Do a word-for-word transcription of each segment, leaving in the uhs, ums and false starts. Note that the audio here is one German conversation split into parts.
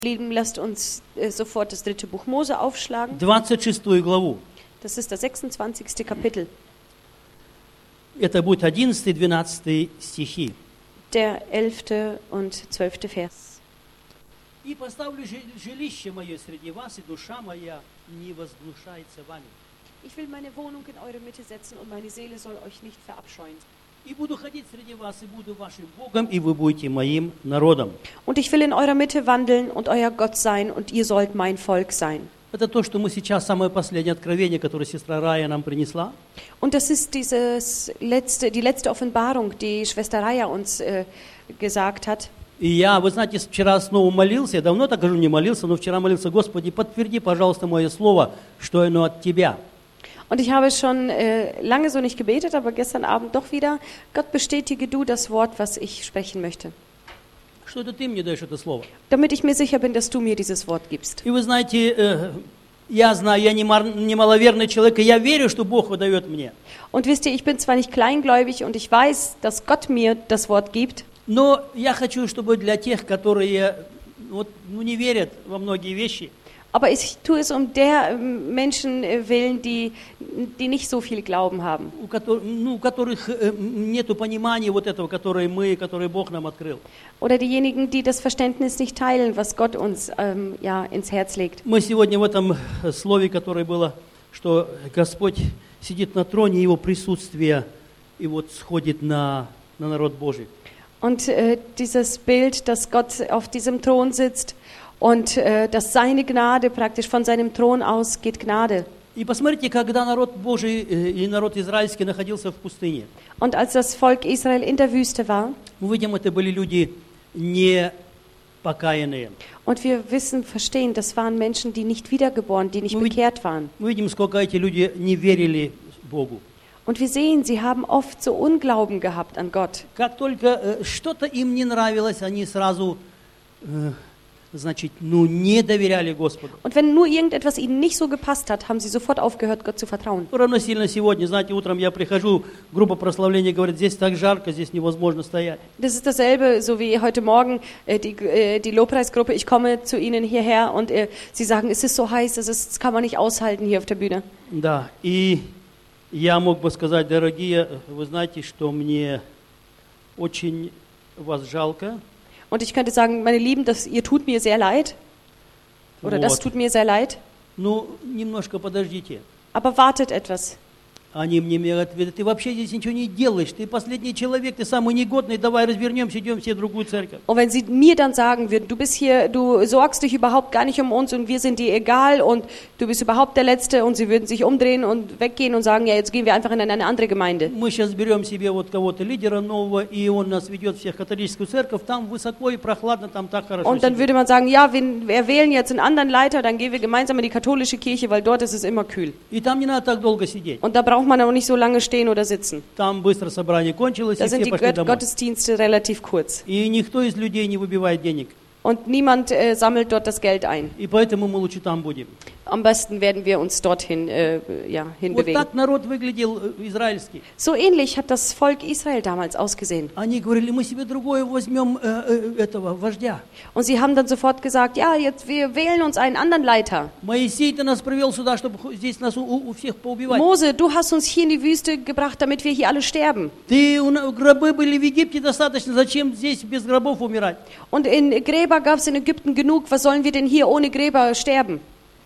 Lieben, lasst uns äh, sofort das dritte Buch Mose aufschlagen. двадцать шестую главу. Das ist das sechsundzwanzigste Kapitel. Это будет одиннадцатый двенадцатый стихи. Der elfte und zwölfte Vers. «И поставлю жилище мое среди вас, и душа моя не возгнушается вами. Ich will meine Wohnung in eure Mitte setzen und meine Seele soll euch nicht verabscheuen. И буду ходить среди вас, и буду вашим Богом, и вы будете моим народом». Und ich will in eurer Mitte wandeln und euer Gott sein und ihr sollt mein Volk sein. Это то, что мы сейчас, самое последнее откровение, которое сестра Рая нам принесла. Und das ist dieses letzte, die letzte Offenbarung, die Schwester Raya uns äh, gesagt hat. И я, вы знаете, вчера снова молился, я давно так говорю, не молился, но вчера молился: Господи, подтверди, пожалуйста, мое слово, что оно от Тебя. Und ich habe schon äh, lange so nicht gebetet, aber gestern Abend doch wieder: Gott, bestätige du das Wort, was ich sprechen möchte. Что это Ты мне даешь это слово? Damit ich mir sicher bin, dass du mir dieses Wort gibst. И вы знаете, э, я знаю, я не, мар, не маловерный человек, и я верю, что Бог выдает мне. Und wisst ihr, ich bin zwar nicht kleingläubig und ich weiß, dass Gott mir das Wort gibt, но я хочу, чтобы для тех, которые вот, ну, не верят во многие вещи, aber ich tue es um der Menschen willen, die, die nicht so viel Glauben haben. у которых, ну, у которых нету понимания вот этого, которое мы, которое Бог нам открыл. Oder diejenigen, die das Verständnis nicht teilen, was Gott uns ähm, ja, ins Herz legt. Мы сегодня в этом слове, которое было, что Господь сидит на троне, Его присутствие и вот сходит на, на народ Божий. Und äh, dieses Bild, dass Gott auf diesem Thron sitzt und äh, dass seine Gnade praktisch von seinem Thron aus geht Gnade. И посмотрите, когда народ Божий и народ израильский находился в пустыне. Und als das Volk Israel in der Wüste war, Мы видим, это были люди не покаянные. und wir wissen, verstehen, das waren Menschen, die nicht wiedergeboren, die nicht Мы видим- bekehrt waren. Мы видим, сколько эти люди не верили Богу. Und wir sehen, sie haben oft so Unglauben gehabt an Gott. Как только э, что-то им не нравилось, они сразу, э, значит, ну, не доверяли Господу. Und wenn nur irgendetwas ihnen nicht so gepasst hat, haben sie sofort aufgehört, Gott zu vertrauen. Равносильно сегодня, знаете, утром я прихожу, группа прославления говорит: здесь так жарко, здесь невозможно стоять. Das ist dasselbe, so wie heute Morgen äh, die, äh, die Lobpreisgruppe. Ich komme zu ihnen hierher und äh, sie sagen, es ist so heiß, das, ist, das kann man nicht aushalten hier auf der Bühne. Да, и я мог бы сказать: дорогие, вы знаете, что мне очень вас жалко. Und ich könnte sagen, meine Lieben, das, ihr tut mir sehr leid. Oder das Вот. tut mir sehr leid. Ну, немножко подождите. Aber wartet etwas. Они мне говорят: ты вообще здесь ничего не делаешь, ты последний человек, ты самый негодный, давай развернемся, идем все в другую церковь. Und wenn sie mir dann sagen würden, du bist hier, du sorgst dich überhaupt gar nicht um uns und wir sind dir egal und du bist überhaupt der Letzte, und sie würden sich umdrehen und weggehen und sagen, ja, jetzt gehen wir einfach in eine andere Gemeinde. Мы сейчас берем себе вот кого-то лидера нового, и он нас ведет всех в католическую церковь, там высоко и прохладно, там так хорошо. Und dann сидеть». würde man sagen, ja, wir, wir wählen jetzt einen anderen Leiter, dann gehen wir gemeinsam in die katholische Kirche, weil dort ist es immer kühl. И там не надо так долго сидеть. Und da braucht man auch nicht so lange stehen oder sitzen. Там быстро собрание кончилось, Da и sind все die пошли Gott домой. Gottesdienste relativ kurz. И никто из людей не выбивает денег. Und niemand äh, sammelt dort das Geld ein. И поэтому мы лучше там будем. Am besten werden wir uns dorthin äh, ja, Вот hinbewegen. так народ выглядел э, израильский. So ähnlich hat das Volk Israel damals ausgesehen. Они говорили: мы себе другое возьмем э, э, этого вождя. Und sie haben dann sofort gesagt, ja, jetzt wir wählen uns einen anderen Leiter. Моисей, ты нас привел сюда, чтобы ху- здесь нас у, у всех поубивать. Mose, du hast uns hier in die Wüste gebracht, damit wir hier alle sterben. Ты, у на- гробы были в Египте достаточно, зачем здесь без гробов умирать? Und in Gräber gab es in Ägypten genug, was sollen wir denn hier ohne Gräber sterben?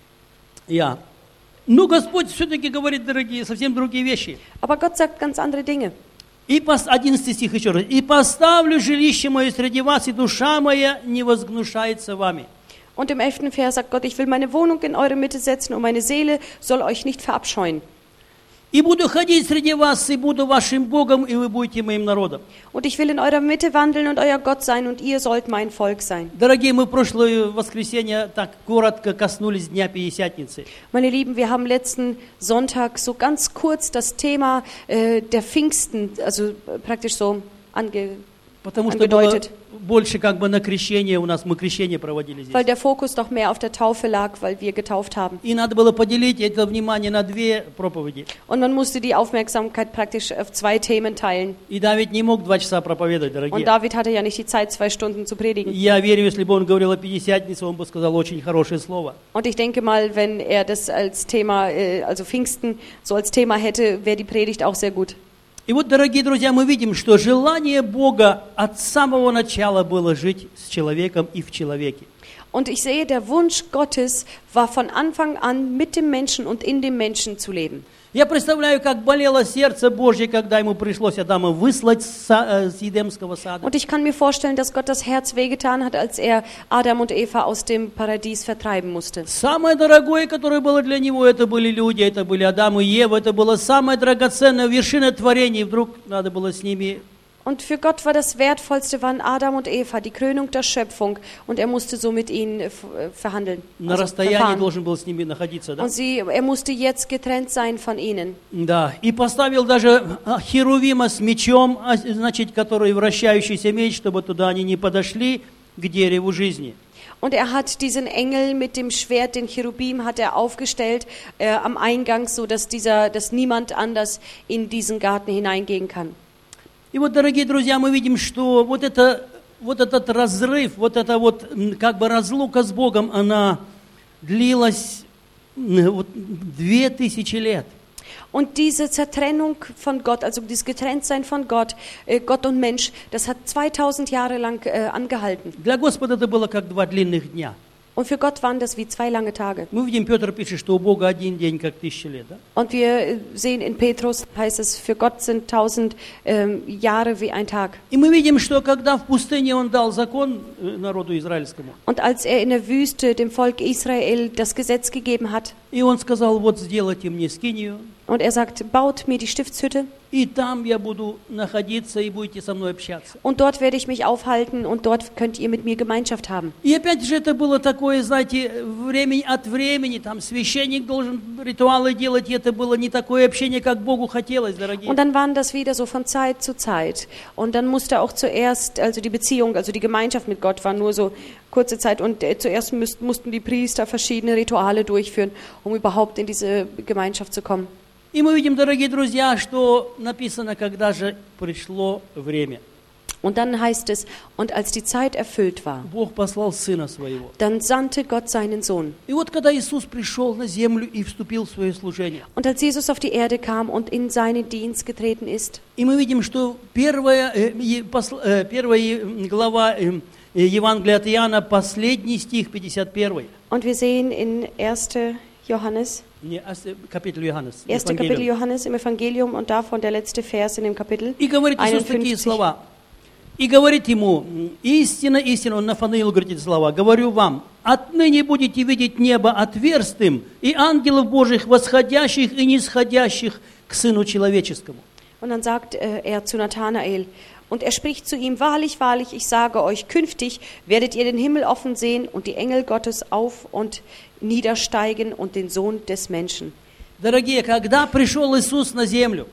Я. Но Господь все-таки говорит, дорогие, совсем другие вещи. Aber Gott sagt ganz andere Dinge. И пос- одиннадцатый стих еще раз. «И поставлю жилище мое среди вас, и душа моя не возгнушается вами». Und im elften Vers sagt Gott, ich will meine Wohnung in eure Mitte setzen und meine Seele soll euch nicht verabscheuen. «И буду ходить среди вас, и буду вашим Богом, и вы будете моим народом». Und ich will in eurer Mitte wandeln und euer Gott sein und ihr sollt mein Volk sein. Дорогие, мы в прошлое воскресенье так коротко коснулись Дня Пятидесятницы. Meine Lieben, wir haben letzten Sonntag so ganz kurz das Thema äh, der Pfingsten, also äh, praktisch so ange, Потому что было angedeutet. больше как бы на крещение у нас, мы крещение проводили здесь. Weil der Fokus doch mehr auf der Taufe lag, weil wir getauft haben. И надо было поделить это внимание на две проповеди. Und man musste die Aufmerksamkeit praktisch auf zwei Themen teilen. И Давид не мог два часа проповедовать, Und дорогие. David hatte ja nicht die Zeit, zwei Stunden zu predigen. Я верю, если бы он говорил о Пятидесятнице, он бы сказал очень хорошее слово. Und ich denke mal, wenn er das als Thema, äh, also Pfingsten, so als Thema hätte, wäre die Predigt auch sehr gut. И вот, дорогие друзья, мы видим, что желание Бога от самого начала было жить с человеком и в человеке. Und ich sehe, der Wunsch Gottes war von Anfang an mit dem Menschen und in dem Menschen zu leben. Я представляю, как болело сердце Божье, когда ему пришлось Адама выслать с са- с Едемского сада. Und ich kann mir vorstellen, dass Gott das Herz wehgetan hat, als er Adam und Eva aus dem Paradies vertreiben musste. Самое дорогое, которое было для него, это были люди, это были Адам и Ева, это было самое драгоценное, вершина творения, и вдруг надо было с ними... Und für Gott war das Wertvollste waren Adam und Eva, die Krönung der Schöpfung, und er musste so mit ihnen äh, verhandeln. На Also расстоянии verfahren. должен был с ними находиться, да? Und sie, er musste jetzt getrennt sein von ihnen. Да, и поставил даже а, Херувима с мечом, а, значит, который вращающийся меч, чтобы туда они не подошли к дереву жизни. Und er hat diesen Engel mit dem Schwert, den Cherubim, hat er aufgestellt äh, am Eingang, so dass dieser, dass niemand anders in diesen Garten hineingehen kann. И вот, дорогие друзья, мы видим, что вот, это, вот этот разрыв, вот эта вот м, как бы разлука с Богом, она длилась м, вот, две тысячи лет. Und diese Zertrennung von Gott, also dieses Getrenntsein von Gott, äh, Gott und Mensch, das hat zweitausend Jahre lang äh, angehalten. Для Господа это было как два длинных дня. Und für Gott waren das wie zwei lange Tage. Мы видим, Петр пишет, что у Бога один день, как тысяча лет. Да? Und wir äh, sehen in Petrus, heißt es, für Gott sind tausend ähm, Jahre wie ein Tag. И мы видим, что когда в пустыне Он дал закон э, народу израильскому, Und als er in der Wüste dem Volk Israel das Gesetz gegeben hat, и Он сказал, вот сделайте мне скинию, und er sagt, baut mir die Stiftshütte, и там я буду находиться, и будете со мной общаться. und dort werde ich mich aufhalten, und dort könnt ihr mit mir Gemeinschaft haben. И опять же это было такое, знаете, время от времени, там священник должен ритуалы делать, и это было не такое общение, как Богу хотелось, дорогие. Und dann waren das wieder so von Zeit zu Zeit. Und dann musste auch zuerst, also die Beziehung, also die Gemeinschaft mit Gott war nur so kurze Zeit. Und äh, zuerst müssten, mussten die Priester verschiedene Rituale durchführen, um überhaupt in diese Gemeinschaft zu kommen. И мы видим, дорогие друзья, что написано, когда же пришло время. Und dann heißt es, und als die Zeit erfüllt war, Бог послал Сына Своего. dann sandte Gott seinen Sohn. И вот когда Иисус пришел на землю и вступил в свое служение, Und als Jesus auf die Erde kam und in seinen Dienst getreten ist, и мы видим, что первая, э, е- посл- э, первая глава э, Евангелия от Иоанна, последний стих, пятьдесят первый, und wir sehen in ersten Johannes, не, а, э, капитул Иоаннес, ersten Kapitel Johannes im Evangelium und davon der letzte Vers in dem Kapitel И говорит Иисус такие einundfünfzig. слова. И говорит ему, истина, истина, он Нафанаилу говорит эти слова, говорю вам, отныне будете видеть небо отверстым и ангелов Божьих, восходящих и нисходящих к Сыну Человеческому. Und dann sagt äh, er zu Nathanael, und er spricht zu ihm, wahrlich, wahrlich, ich sage euch, künftig werdet ihr den Himmel offen sehen und die Engel Gottes auf und niedersteigen und den Sohn des Menschen. Дорогие, когда пришел Иисус на землю,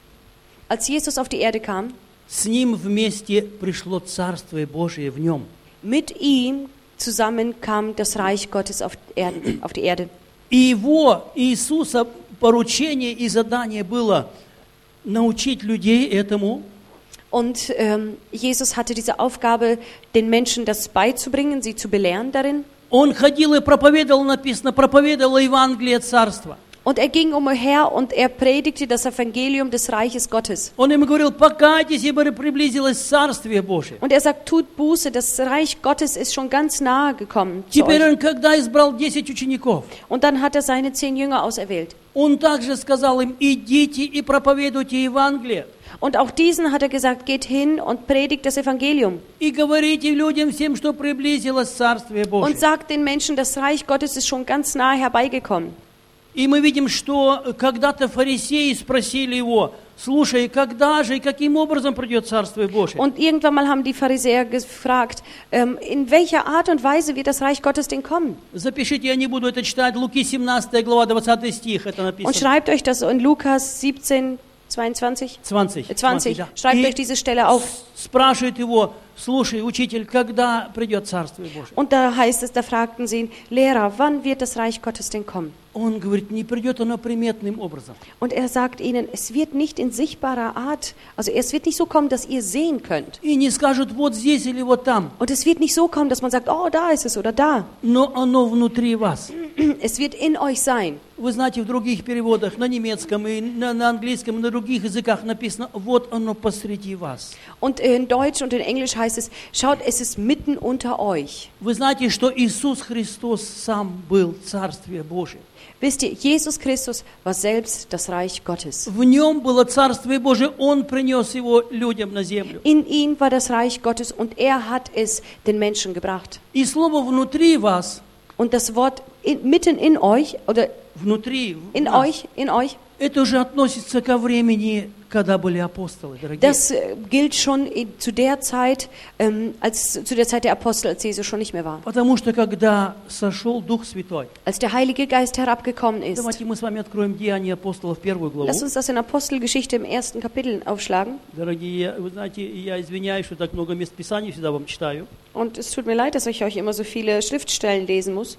Als Jesus auf die Erde kam, с Ним вместе пришло Царствие Божие в Нем. mit ihm zusammen kam das Reich Gottes auf, Erden, auf die Erde. И Его, Иисуса, поручение и задание было научить людей этому, Und ähm, Jesus hatte diese Aufgabe, den Menschen das beizubringen, sie zu belehren darin. Он ходил и проповедовал, написано, проповедовал Евангелие Царства. Und er ging umher und er predigte das Evangelium des Reiches Gottes. Он им говорил, покайтесь, ибо приблизилось Царствие Божие. Und er sagt, tut Buße, das Reich Gottes ist schon ganz nahe gekommen zu Теперь euch. он, когда избрал десять учеников, Und dann hat er seine zehn Jünger auserwählt. он также сказал им, идите и проповедуйте Евангелие. Und auch diesen hat er gesagt, geht hin und predigt das Evangelium. И говорите людям всем, что приблизилось Царствие Божие. Und sagt den Menschen, das Reich Gottes ist schon ganz nahe herbeigekommen. И мы видим, что когда-то фарисеи спросили его, слушай, когда же и каким образом придет Царствие Божие? Und irgendwann mal haben die Pharisäer gefragt, ähm, in welcher Art und Weise wird das Reich Gottes denn kommen? Запишите, я не буду это читать, Луки семнадцатая глава, двадцатый стих, это Und написано. schreibt euch das in Lukas siebzehn, zweiundzwanzig? двадцать. Äh, zwanzig. да. Schreibt И euch diese Stelle auf. с- спрашивает его, слушай, учитель, когда придет Царствие Божие? Und da heißt es, da fragten sie ihn, Lehrer, wann wird das Reich Gottes denn kommen? Он говорит, не придет оно приметным образом. Und er sagt ihnen, es wird nicht in sichtbarer Art, also es wird nicht so kommen, dass ihr sehen könnt. И не скажут, вот здесь или вот там. Und es wird nicht so kommen, dass man sagt, oh, da ist es oder da. Но оно внутри вас. Es wird in euch sein. Вы знаете, в других переводах, на немецком и на, на английском, и на других языках написано, вот оно посреди вас. Und in Deutsch und in Englisch heißt es, schaut, es ist mitten unter euch. Вы знаете, что Иисус Христос сам был Царствие Божие. Wisst ihr, Jesus Christus war selbst das Reich Gottes. В нем было Царствие Божие, Он принес его людям на землю. In ihm war das Reich Gottes und er hat es den Menschen gebracht. И слово «внутри вас», Und das Wort in, mitten in euch oder внутри in нас, euch, in euch, это уже относится ко времени, когда были апостолы, дорогие. das äh, gilt schon in, zu der Zeit, ähm, als zu der Zeit der Apostel, als Jesus schon nicht mehr war. Потому что когда сошел Дух Святой, Als der Heilige Geist herabgekommen ist. давайте мы с вами откроем Деяния апостолов, первую главу. Lass uns das in Apostelgeschichte im ersten Kapitel aufschlagen. Дорогие, вы знаете, я извиняюсь, что так много мест Писания всегда вам читаю, Und es tut mir leid, dass ich euch immer so viele Schriftstellen lesen muss.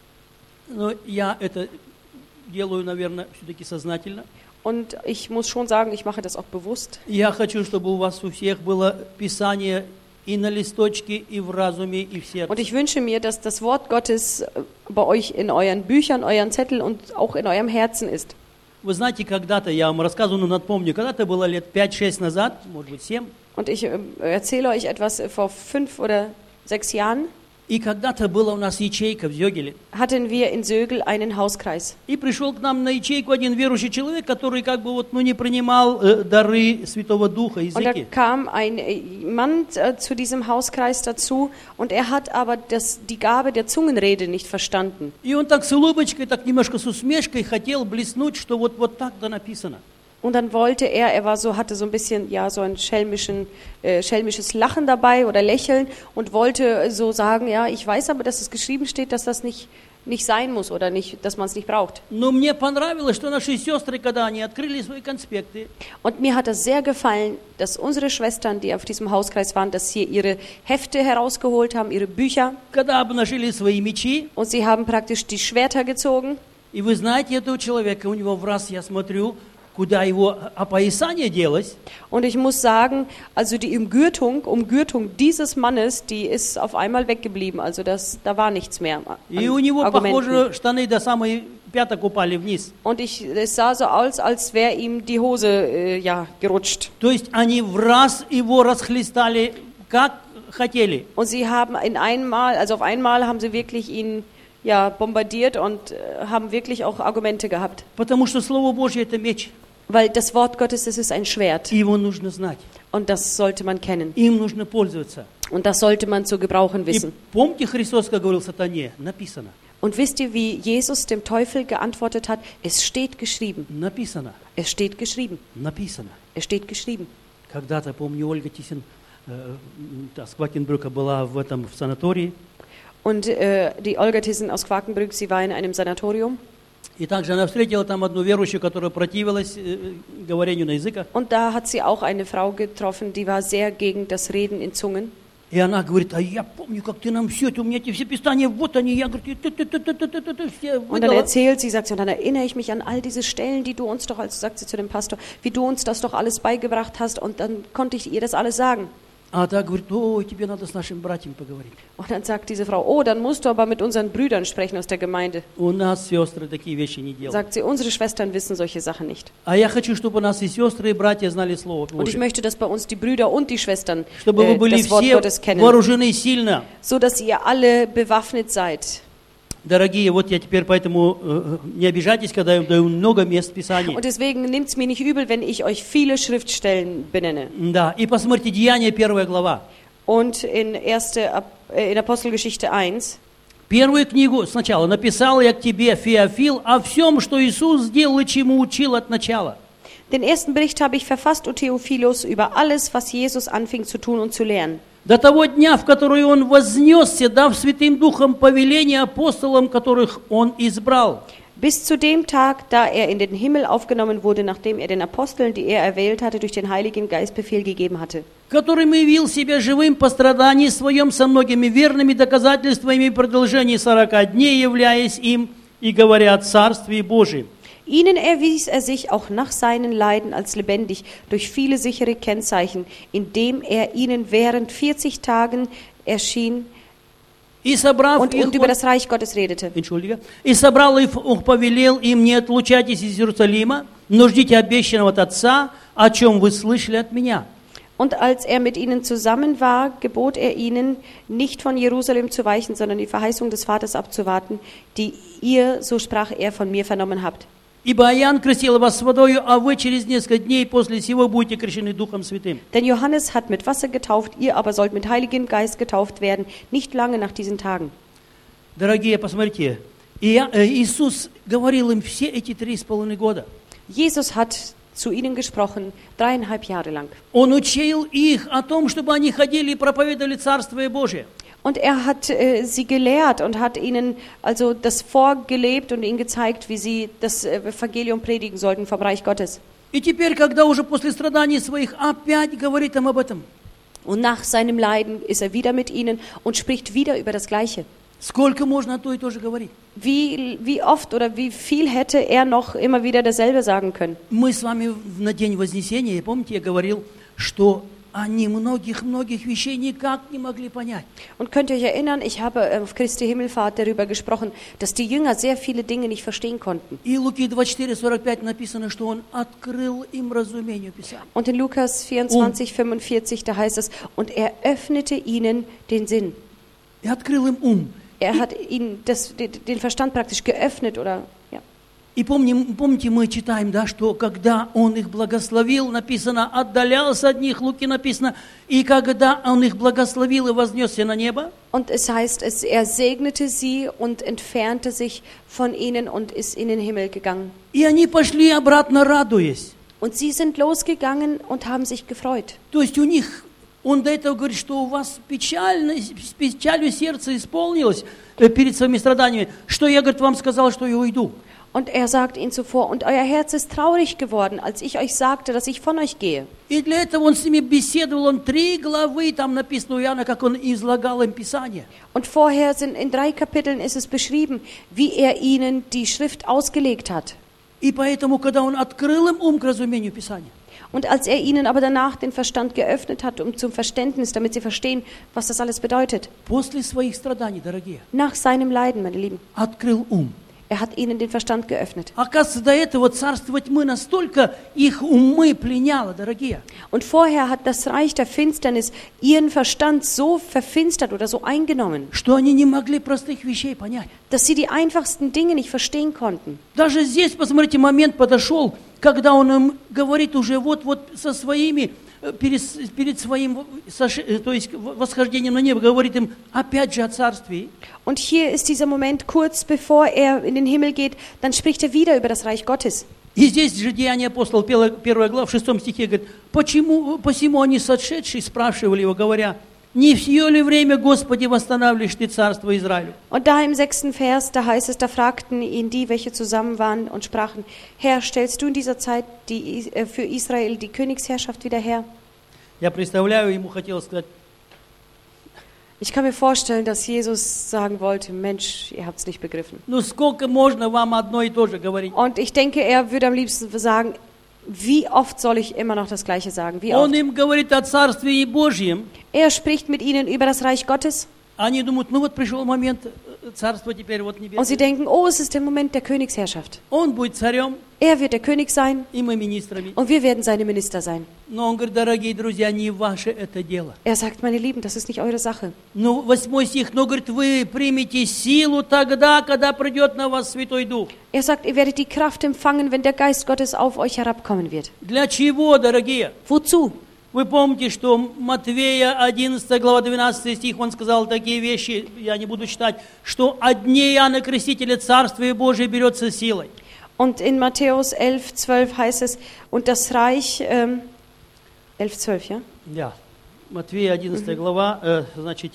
но я это делаю, наверное, все-таки сознательно. Und ich muss schon sagen, ich mache das auch bewusst. Я хочу, чтобы у вас у всех было Писание и на листочке, и в разуме, и в сердце. Und ich wünsche mir, dass das Wort Gottes äh, bei euch in euren Büchern, euren Zetteln und auch in eurem Herzen ist. Вы знаете, когда-то, я вам рассказываю, но напомню, когда-то было лет пять-шесть назад, может быть, семь, Und ich äh, erzähle euch etwas, äh, vor fünf oder sechs Jahren и когда-то была у нас ячейка в Зёгеле. hatten wir in Sögel einen Hauskreis. И пришел к нам на ячейку один верующий человек, который как бы вот, ну, не принимал э, дары Святого Духа, Und da языки. kam ein äh, Mann äh, zu diesem Hauskreis dazu und er hat aber das, die Gabe der Zungenrede nicht verstanden. И он так с улыбочкой, так немножко с усмешкой хотел блеснуть, что вот, вот так-то написано. Und dann wollte er, er war so, hatte so ein bisschen, ja, so ein schelmischen, äh, schelmisches Lachen dabei oder Lächeln und wollte so sagen, ja, ich weiß aber, dass es geschrieben steht, dass das nicht, nicht sein muss oder nicht, dass man es nicht braucht. Но мне понравилось, что наши сестры, когда они открыли свои конспекты, Und mir hat das sehr gefallen, dass unsere Schwestern, die auf diesem Hauskreis waren, dass sie ihre Hefte herausgeholt haben, ihre Bücher когда обнажили свои мечи, und sie haben praktisch die Schwerter gezogen. и вы знаете этого человека, у него в раз, я смотрю, куда его опоясание делось, Und ich muss sagen, also die Umgürtung, Umgürtung dieses Mannes, die ist auf einmal weggeblieben. Also das, da war nichts mehr an и у него, Argumenten. похоже, штаны до самой пяток упали вниз. Und ich, es sah so aus, als wäre ihm die Hose äh, ja, gerutscht. То есть они в раз его расхлестали, как хотели. Und sie haben in einmal, also auf einmal haben sie wirklich ihn ja, bombardiert und äh, haben wirklich auch Argumente gehabt. Потому что Слово Божье – это меч, Weil das Wort Gottes, das ist ein Schwert. и его нужно знать, Und das sollte man kennen. им нужно пользоваться. Und das sollte man zu gebrauchen И wissen. помните, Христос, как говорил сатане, написано, Und wisst ihr, wie Jesus dem Teufel geantwortet hat? Es steht geschrieben. написано, Es steht geschrieben. написано. Es steht geschrieben. Когда-то, помню, Ольга Тисин, э, да, с Квакенбрюка была в этом в санатории, Und äh, die Olga Thyssen aus Quakenbrück, sie war in einem Sanatorium. и также она встретила там одну верующую, которая противилась э, говорению на языках. Und da hat sie auch eine Frau getroffen, die war sehr gegen das Reden in Zungen. И она говорит, а я помню, как ты нам все, у меня эти все писания, вот они, я, говорю, ты, ты, ты, ты, ты, ты, ты, ты, все Und dann выдала. erzählt sie, sagt sie, und dann erinnere ich mich an all diese Stellen, die du uns doch, also sagt sie zu dem Pastor, wie du uns das doch alles beigebracht hast. Und dann konnte ich ihr das alles sagen. А та говорит, ой, тебе надо с нашими братьями поговорить. Und dann sagt diese Frau, oh, dann musst du aber mit unseren Brüdern sprechen aus der Gemeinde. У нас сестры такие вещи не делают. Sagt sie, unsere Schwestern wissen solche Sachen nicht. А я хочу, чтобы у нас и сестры, и братья знали Слово Und ich Божье. möchte, dass bei uns die Brüder und die Schwestern Чтобы вы äh, были das Wort все Gottes kennen, вооружены сильно. so dass ihr alle bewaffnet seid. Дорогие, вот я теперь поэтому э, не обижайтесь, когда я даю много мест Писания. Und deswegen nehmt es mir nicht übel, wenn ich euch viele Schriftstellen benenne. Да, и посмотрите, Деяния, первая глава. Und in, erste, Ap- äh, in Apostelgeschichte eins, Первую книгу сначала написал я к тебе, Феофил, о всем, что Иисус сделал и чему учил от начала. den ersten Bericht habe ich verfasst, O Theophilus, über alles, was Jesus anfing zu tun und zu lernen. До того дня, в который Он вознесся, дав Святым Духом повеление апостолам, которых Он избрал. bis zu dem Tag, da er in den Himmel aufgenommen wurde, nachdem er den Aposteln, die er erwählt hatte, durch den Heiligen Geist Befehl gegeben hatte. Которым явил себя живым по страдании своем со многими верными доказательствами и продолжении сорока дней, являясь им и говоря о Царстве Божьем. Ihnen erwies er sich auch nach seinen Leiden als lebendig durch viele sichere Kennzeichen, indem er ihnen während vierzig Tagen erschien И собрав und, их, und über das Reich Gottes redete. Entschuldige. И собрал их, повелел им: не отлучайтесь из Иерусалима, но ждите обещанного от Отца, о чем вы слышали от меня. Und als er mit ihnen zusammen war, gebot er ihnen, nicht von Jerusalem zu weichen, sondern die Verheißung des Vaters abzuwarten, die ihr, so sprach er, von mir vernommen habt. Ибо Иоанн крестил вас водою, а вы через несколько дней после сего будете крещены Духом Святым. Denn Johannes hat mit Wasser getauft, ihr aber sollt mit Heiligem Geist getauft werden, nicht lange nach diesen Tagen. Дорогие, посмотрите, Иа- э, Иисус говорил им все эти три с половиной года. Jesus hat zu ihnen gesprochen, dreieinhalb Jahre lang. Он учил их о том, чтобы они ходили и проповедовали Царствие Божие. Und er hat äh, sie gelehrt und hat ihnen also das vorgelebt und ihnen gezeigt, wie sie das äh, Evangelium predigen sollten vom Reich Gottes. И теперь, когда уже после страданий своих опять говорит им об этом, Und nach seinem Leiden ist er wieder mit ihnen und spricht wieder über das Gleiche. сколько можно то и то же говорить? Wie, wie oft oder wie viel hätte er noch immer wieder dasselbe sagen können? Мы с вами на День Вознесения, помните, я говорил, что они многих-многих вещей никак не могли понять. Und könnt ihr euch erinnern, ich habe äh, auf Christi Himmelfahrt darüber gesprochen, dass die Jünger sehr viele Dinge nicht verstehen konnten. И Луки двадцать четыре сорок пять написано, что он открыл им разумение Писания. Und in Lukas vierundzwanzig, fünfundvierzig, da heißt es, und er öffnete ihnen den Sinn. И открыл им ум. Er hat ihnen das, den den Verstand praktisch geöffnet, oder? Ja. И помним, помните, мы читаем, да, что когда он их благословил, написано, отдалялся от них, Луки написано, и когда он их благословил и вознесся на небо, Und es heißt, es, er segnete sie und entfernte sich von ihnen und ist in den Himmel gegangen. и они пошли обратно, радуясь. Und sie sind losgegangen und haben sich gefreut. То есть у них, он до этого говорит, что у вас печально, с печалью сердце исполнилось э, перед своими страданиями, что я, говорит, вам сказал, что я уйду. Und er sagt ihnen zuvor, und euer Herz ist traurig geworden, als ich euch sagte, dass ich von euch gehe. И для этого он с ними беседовал, он три главы, там написано у Иоанна, как он излагал им Писание. Und vorher sind in drei Kapiteln ist es beschrieben, wie er ihnen die Schrift ausgelegt hat. И поэтому, когда он открыл им ум к разумению Писания, Und als er ihnen aber danach den Verstand geöffnet hat, um zum Verständnis, damit sie verstehen, was das alles bedeutet, после своих страданий, дорогие, nach seinem Leiden, meine Lieben, открыл ум. er hat ihnen den Verstand geöffnet. Оказывается, до этого царство тьмы настолько их умы пленяло, дорогие, Und vorher hat das Reich der Finsternis ihren Verstand so verfinstert oder so eingenommen, что они не могли простых вещей понять. dass sie die einfachsten Dinge nicht verstehen konnten. Даже здесь, посмотрите, момент подошел, когда он им говорит уже вот-вот со своими, э, перед, перед своим, сош- э, то есть восхождением на небо, говорит им опять же о царстве. Und hier ist dieser Moment kurz bevor er in den Himmel geht, dann spricht er wieder über das Reich Gottes. И здесь же Деяния апостолов, первая глава, в шестом стихе, говорит, почему, посему они сошедшие спрашивали его, говоря, не все ли время, Господи, восстанавливаешь ты царство Израилю? Und da im sechsten Vers, da heißt es, da fragten ihn die, welche zusammen waren und sprachen, Herr, stellst du in dieser Zeit die, äh, für Israel die Königsherrschaft wieder her? Я представляю, ему хотелось сказать, Ich kann mir vorstellen, dass Jesus sagen wollte, Mensch, ihr habt es nicht begriffen. ну сколько можно вам одно и то же говорить? Und ich denke, er würde am liebsten sagen, wie oft soll ich immer noch das Gleiche sagen? Wie Он oft? им говорит о Царстве Божьем. Er spricht mit ihnen über das Reich Gottes Они думают, ну вот пришел момент, э, царство теперь вот und sie небесное. denken, oh, es ist der Moment der Königsherrschaft. Он будет царем, Er wird der König sein и мы министрами. und wir werden seine Minister sein. Но он говорит, дорогие друзья, не ваше это дело. Er sagt, meine Lieben, das ist nicht eure Sache. Ну, восьмой стих, но, говорит, вы примете силу тогда, когда придет на вас Святой Дух. Er sagt, ihr werdet die Kraft empfangen, wenn der Geist Gottes auf euch herabkommen wird. Для чего, дорогие? Wozu? Вы помните, что Матвея одиннадцатая глава двенадцатый стих, он сказал такие вещи, я не буду читать, что от дней Иоанна Крестителя Царствие Божие берется силой. Und in Matthäus elf, zwölf heißt es, und das Reich, ähm, elf, zwölf, ja? Да, Матвея одиннадцатая глава, э, значит,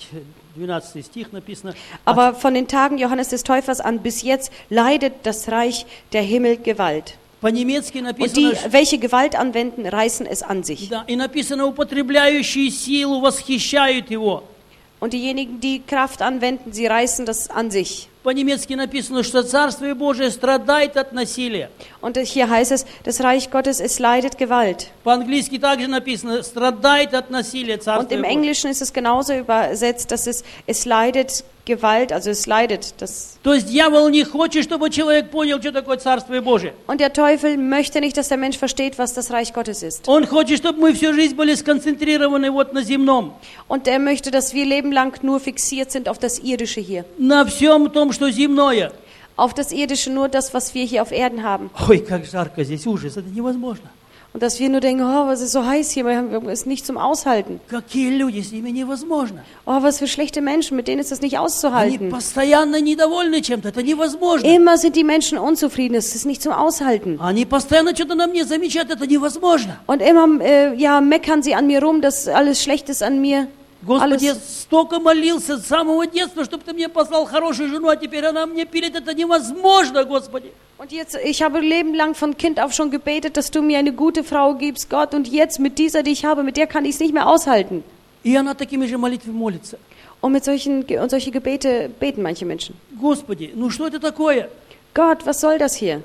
двенадцатый стих написано. Aber von den Tagen Johannes des Täufers an bis jetzt leidet das Reich der Himmel Gewalt. По-немецки Und написано, die, ш- welche Gewalt anwenden, reißen es an sich. да, и написано, употребляющие силу восхищают его. Und diejenigen, die Kraft anwenden, sie reißen das an sich. По-немецки написано, что Царствие Божие страдает от насилия. Und hier heißt es, das Reich Gottes, es leidet Gewalt. По-английски также написано, страдает от насилия Und Царствие im Божие. Englischen ist es genauso übersetzt, dass es, es leidet Gewalt, also es leidet. Das. То есть дьявол не хочет, чтобы человек понял, что такое Царствие Божие. Und der Teufel möchte nicht, dass der Mensch versteht, was das Reich Gottes ist. Он хочет, чтобы мы всю жизнь были сконцентрированы вот на земном, Und er möchte, dass wir lebenlang nur fixiert sind auf das Irdische hier. на всем том, что земное. Auf das Irdische, nur das, was wir hier auf Erden haben. Ой, как жарко здесь, ужас, это невозможно. Und dass wir nur denken, oh, was ist so heiß hier, es ist nicht zum Aushalten. Какие люди, с nими невозможно. Oh, was für schlechte Menschen, mit denen ist das nicht Они auszuhalten. постоянно недовольны чем-то, это невозможно. Immer sind die Menschen unzufrieden, es ist nicht zum Aushalten. Они постоянно что-то на мне замечают, это невозможно. Und immer äh, ja, meckern sie an mir rum, dass alles schlecht ist an mir. Господи, я Alles. столько молился с самого детства, чтобы ты мне послал хорошую жену, а теперь она мне пилит, это невозможно, Господи. Und jetzt, ich habe lebenlang von Kind auf schon gebetet, dass du mir eine gute Frau gibst, Gott. Und jetzt mit dieser, die ich habe, mit der kann ich es nicht mehr aushalten. И она такими же молитвами молится. Und mit solchen und solche Gebete beten manche Menschen. Господи, ну что это такое? Gott, was soll das hier?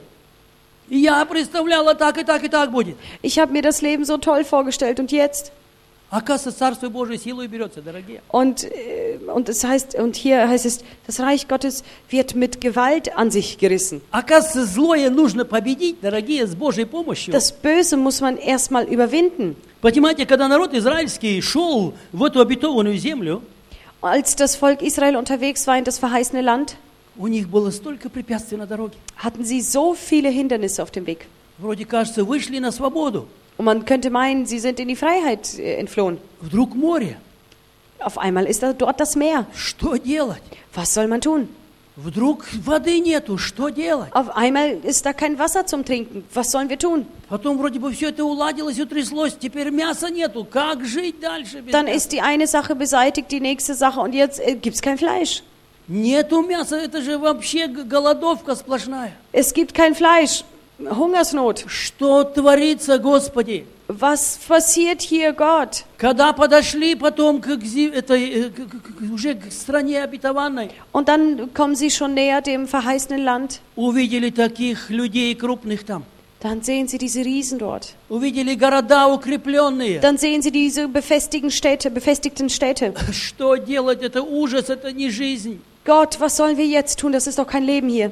И я представляла, так и так и так будет. Ich habe mir das Leben so toll vorgestellt und jetzt? Оказывается, Царство Божие силой берется, дорогие. Und, äh, und es heißt, und hier heißt es, das Reich Gottes wird mit Gewalt an sich gerissen. Оказывается, злое нужно победить, дорогие, с Божьей помощью. Das Böse muss man erstmal überwinden. Понимаете, когда народ израильский шел в эту обетованную землю, Als das Volk Israel unterwegs war in das verheißene Land, у них было столько препятствий на дороге. hatten sie so viele Hindernisse auf dem Weg. Вроде кажется, вышли на свободу. Und man könnte meinen, sie sind in die Freiheit äh, entflohen. Вдруг море. Auf einmal ist da dort das Meer. Что делать? Was soll man tun? Вдруг воды нету. Что делать? Auf einmal ist da kein Wasser zum Trinken. Was sollen wir tun? Потом вроде бы все это уладилось, утряслось. Теперь мяса нету. Как жить дальше без Dann мяса? ist die eine Sache beseitigt, die nächste Sache und jetzt äh, gibt es kein Fleisch. Нету мяса. Это же вообще г- голодовка сплошная. Es gibt kein Fleisch. Hungersnot. Что творится, Господи? Was passiert hier, Gott? Когда подошли потом к, к зи- этой, э, к- к- к- уже к стране обетованной, Und dann kommen sie schon näher dem verheißenen Land. увидели таких людей крупных там. Dann sehen sie diese Riesen dort. Увидели города укрепленные. Dann sehen sie diese befestigten Städte, befestigten Städte. Что делать? Это ужас, это не жизнь. Gott, was sollen wir jetzt tun? Das ist doch kein Leben hier.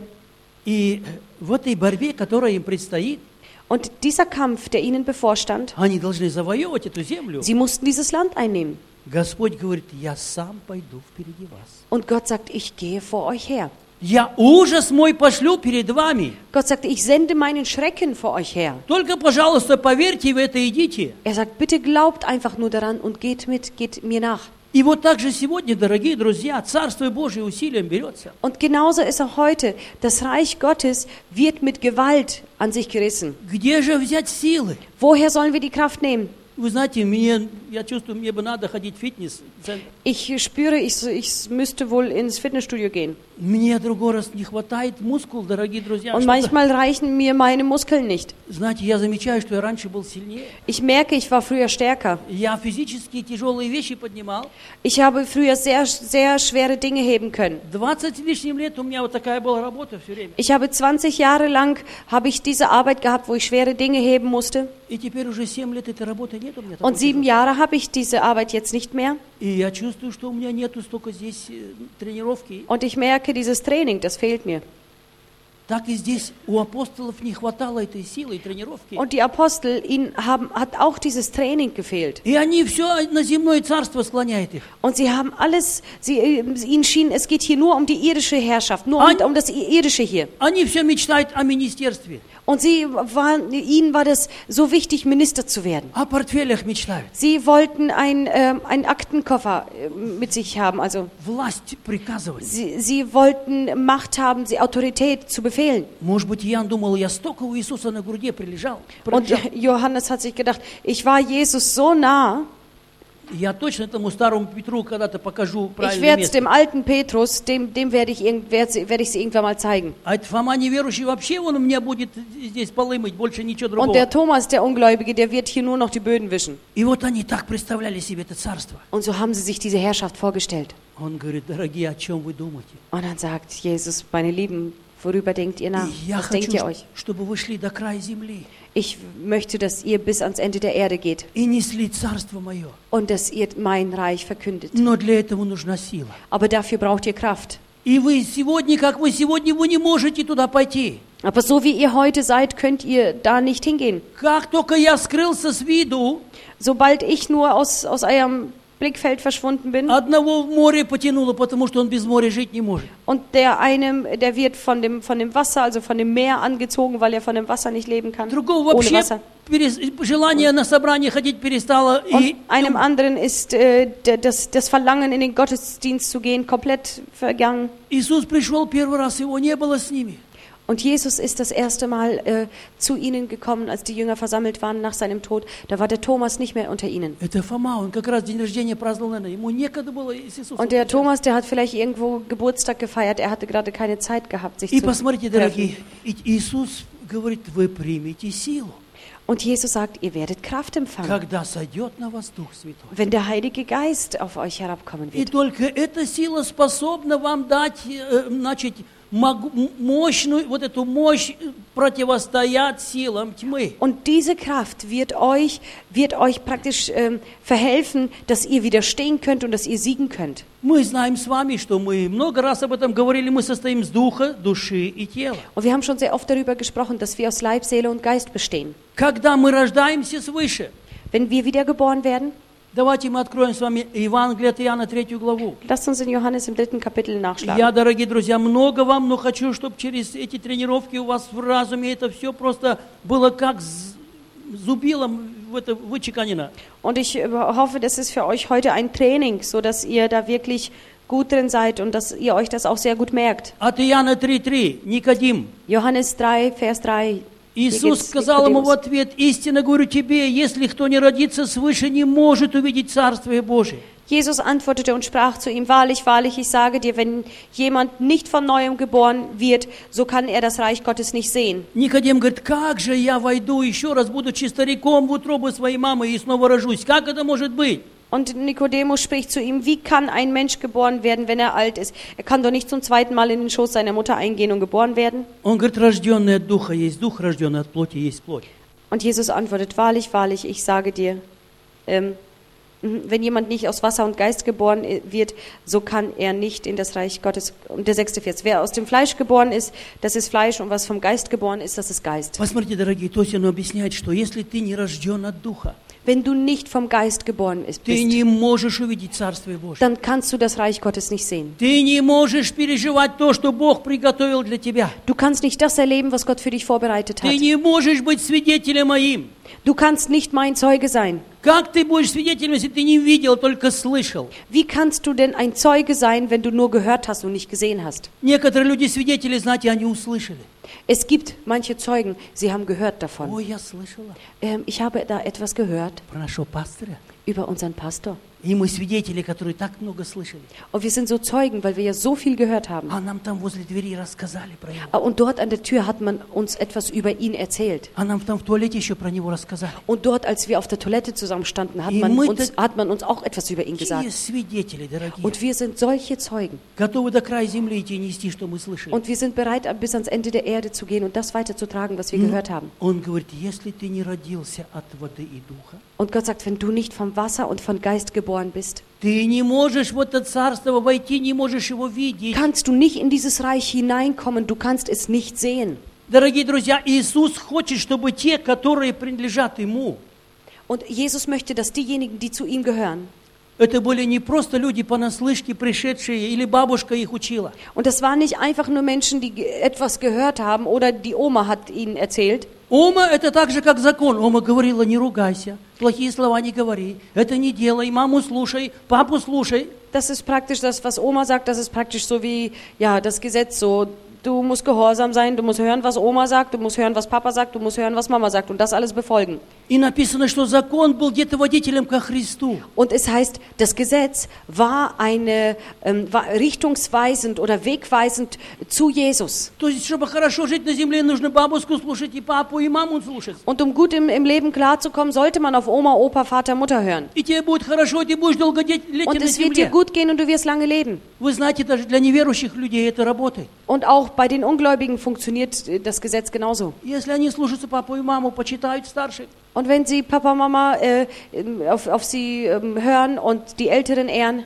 И в этой борьбе, которая им предстоит, Und dieser Kampf, der ihnen bevorstand, они должны завоевывать эту землю. sie mussten dieses Land einnehmen. Господь говорит, я сам пойду впереди вас. Und Gott sagt, ich gehe vor euch her. Я ужас мой пошлю перед вами. Gott sagt, ich sende meinen Schrecken vor euch her. Только, пожалуйста, поверьте в это и идите. Er sagt, bitte glaubt einfach nur daran und geht mit, geht mir nach. И вот так же сегодня, дорогие друзья, Царство Божие усилием берется. Und genauso ist auch heute, das Reich Gottes wird mit Gewalt an sich gerissen. Где же взять силы? Woher sollen wir die Kraft nehmen? Вы знаете, мне, я чувствую, мне бы надо ходить в фитнес-центр. Ich spüre, ich, ich müsste wohl ins Fitnessstudio gehen. Мне другой раз не хватает мускул, дорогие друзья. Und Что-то- manchmal reichen mir meine Muskeln nicht. Знаете, я замечаю, что я раньше был сильнее. Ich merke, ich war früher stärker. Я физически тяжелые вещи поднимал. Ich habe früher sehr, sehr schwere Dinge heben können. двадцать с лишним лет у меня вот такая была работа все время. Ich habe zwanzig Jahre lang habe ich diese Arbeit gehabt, wo ich schwere Dinge heben musste. И теперь уже семь лет этой работы нет у меня. такой Und sieben тяжелой. Jahre habe ich diese Arbeit jetzt nicht mehr. И я чувствую, что у меня нету столько здесь э, тренировки. Und ich merke, dieses Training, das fehlt mir. Так и здесь у апостолов не хватало этой силы и тренировки. Und die Apostel, ihnen haben, hat auch dieses Training gefehlt. И они все на земное царство склоняют их. Und sie haben alles, sie, ihnen schien, es geht hier nur um die irdische Herrschaft, nur An- um, um das Irdische hier. Они все мечтают о министерстве, Und sie waren, ihnen war das so wichtig, Minister zu werden. о портфелях мечтают. Sie wollten ein, ähm, einen Aktenkoffer äh, mit sich haben, also Власть приказывать. sie, sie wollten Macht haben, sie Autorität zu befehlen. Может быть, Иоанн думал, я столько у Иисуса на груди прилежал. Und пролежал. Johannes hat sich gedacht, ich war Jesus so nah, Я точно этому старому Петру когда-то покажу Ich правильное werde es место. dem alten Petrus, dem, dem werde ich irgend, werd, werd es irgendwann mal zeigen. А этот Фома неверующий вообще, он у меня будет здесь полы мыть, больше ничего Und другого. der Thomas, der Ungläubige, der wird hier nur noch die Böden wischen. И вот они так представляли себе это царство. Und so haben sie sich diese Herrschaft vorgestellt. Он говорит, дорогие, о чем вы думаете? Und dann sagt Jesus, meine Lieben, worüber denkt ihr nach? Я Was denkt хочу, ihr euch? чтобы вы шли до края земли Ich möchte, dass ihr bis ans Ende der Erde geht и несли царство мое. und dass ihr mein Reich verkündet. Но для этого нужна сила. Aber dafür braucht ihr Kraft. И вы сегодня, как вы сегодня, вы не можете туда пойти. Aber so wie ihr heute seid, könnt ihr da nicht hingehen. Как только я скрылся с виду, Sobald ich nur aus, aus eurem Blickfeld verschwunden bin одного в море потянуло, потому что он без моря жить не может. und der einem, der wird von dem, von dem Wasser, also von dem Meer angezogen, weil er von dem Wasser nicht leben kann. Другого Ohne вообще Wasser. перес- желание на собрание ходить перестало. Und И einem anderen ist äh, d- das, das Verlangen, in den Gottesdienst zu gehen, komplett vergangen. Иисус пришел первый раз, его не было с ними. Und Jesus ist das erste Mal äh, zu ihnen gekommen, als die Jünger versammelt waren nach seinem Tod. Da war der Thomas nicht mehr unter ihnen. Это Фома, он как раз день рождения праздновал, наверное. Ему некогда было с Иисусом. Und der Thomas, der hat vielleicht irgendwo Geburtstag gefeiert. Er hatte gerade keine Zeit gehabt, sich И zu посмотрите, treffen. дорогие, ведь Иисус говорит, вы примете силу, Und Jesus sagt, ihr werdet Kraft empfangen, когда сойдет на вас Дух Святой. wenn der Heilige Geist auf euch herabkommen И wird. только эта сила способна вам дать, э, значит, могу- м- мощную, вот эту мощь э, противостоять силам тьмы. Und diese Kraft wird euch, wird euch praktisch ähm, verhelfen, dass ihr widerstehen könnt und dass ihr siegen könnt. Мы знаем с вами, что мы много раз об этом говорили, мы состоим из духа, души и тела. Und wir haben schon sehr oft darüber gesprochen, dass wir aus Leib, Seele und Geist bestehen. Когда мы рождаемся свыше, Wenn wir wiedergeboren werden, давайте мы откроем с вами Евангелие от Иоанна, третью главу. lasst uns in Johannes im dritten Kapitel nachschlagen. Я, дорогие друзья, много вам, но хочу, чтобы через эти тренировки у вас в разуме это все просто было как з- зубилом в это вычеканено. Und ich äh, hoffe, das ist für euch heute ein Training, so dass ihr da wirklich gut drin seid und dass ihr euch das auch sehr gut merkt. От Иоанна три три, Никодим. Johannes drei, Vers drei. Hier Иисус geht's сказал ему в Nikodemus. ответ, истинно говорю тебе, если кто не родится свыше, не может увидеть Царствие Божие. Jesus antwortete und sprach zu ihm, wahrlich, wahrlich, ich sage dir, wenn jemand nicht von Neuem geboren wird, so kann er das Reich Gottes nicht sehen. Никодим говорит, как же я войду еще раз, будучи стариком в утробу своей мамы и снова рожусь? Как это может быть? Und Nikodemus spricht zu ihm, wie kann ein Mensch geboren werden, wenn er alt ist? Er kann doch nicht zum zweiten Mal in den Schoß seiner Mutter eingehen und geboren werden. Он говорит, рожденный от духа есть дух, рожденный от плоти есть плоть. Und Jesus antwortet, wahrlich, wahrlich, ich sage dir, ähm, wenn jemand nicht aus Wasser und Geist geboren wird, so kann er nicht in das Reich Gottes. Und der sechste Vers, wer aus dem Fleisch geboren ist, das ist Fleisch, und was vom Geist geboren ist, das ist Geist. Посмотрите, дорогие, то есть он объясняет, что если ты не рожден от духа, Wenn du nicht vom Geist geboren bist, ты не можешь увидеть Царствие Божие. dann kannst du das Reich Gottes nicht sehen. Ты не можешь переживать то, что Бог приготовил для тебя. Du kannst nicht das erleben, was Gott für dich vorbereitet Ты hat. не можешь быть свидетелем моим. Du kannst nicht mein Zeuge sein. Как ты будешь свидетелем, если ты не видел, только слышал? Wie kannst du denn ein Zeuge sein, wenn du nur gehört hast und nicht gesehen hast? Некоторые люди свидетели, знаете, они услышали. Es gibt manche Zeugen, sie haben gehört davon. Ой, я слышала Ähm, ich habe da etwas gehört про нашего пастыря. über unseren Pastor. И мы свидетели, которые так много слышали. Und wir sind so Zeugen, weil wir ja so viel gehört haben. А нам там возле двери рассказали про него. Ah, Und dort an der Tür hat man uns etwas über ihn erzählt. А нам там в туалете еще про него рассказали. Und dort, als wir auf der Toilette zusammenstanden, hat И man мы uns, так- hat man uns auch etwas über ihn Какие gesagt. свидетели, дорогие. Und wir sind solche Zeugen. Готовы до края земли идти и нести, что мы слышали. Und wir sind bereit, bis ans Ende der Erde zu gehen und das weiterzutragen, was wir gehört haben. Он говорит, если ты не родился от воды и духа, Und Gott sagt, wenn du nicht vom Wasser und von Geist geboren bist, ты не можешь в это царство войти, не можешь его видеть. kannst du nicht in dieses Reich hineinkommen, du kannst es nicht sehen. Дорогие друзья, Иисус хочет, чтобы те, которые принадлежат Ему, Und Jesus möchte, dass diejenigen, die zu ihm gehören, это были не просто люди понаслышке пришедшие, или бабушка их учила. und das waren nicht einfach nur Menschen, die ge- etwas gehört haben oder die Oma hat ihnen erzählt. Ома – это так же, как закон. Ома говорила, не ругайся, плохие слова не говори, это не делай, маму слушай, папу слушай. Das ist praktisch das, was Oma sagt, das ist praktisch so wie ja, das Gesetz so. Du musst gehorsam sein, du musst hören, was Oma sagt, du musst hören, was Papa sagt, du musst hören, was Mama sagt und das alles befolgen. И написано, что закон был где-то водителем ко Христу. Und es heißt, das Gesetz war, eine, ähm, war richtungsweisend oder wegweisend zu Jesus. То есть, чтобы хорошо жить на земле, нужно бабушку слушать, и папу, и маму слушать. Und um gut im, im Leben klarzukommen, sollte man auf Oma, Opa, Vater, Mutter hören. И тебе будет хорошо, и ты будешь долго лететь Und на es wird dir земле. gut gehen und du wirst lange leben. Вы знаете, даже для неверующих людей это работает. Und auch bei den Ungläubigen funktioniert äh, das Gesetz genauso. Если они слушаются папу и маму, почитают старших, Und wenn sie Papa, Mama äh, auf, auf sie ähm, hören und die Älteren ehren,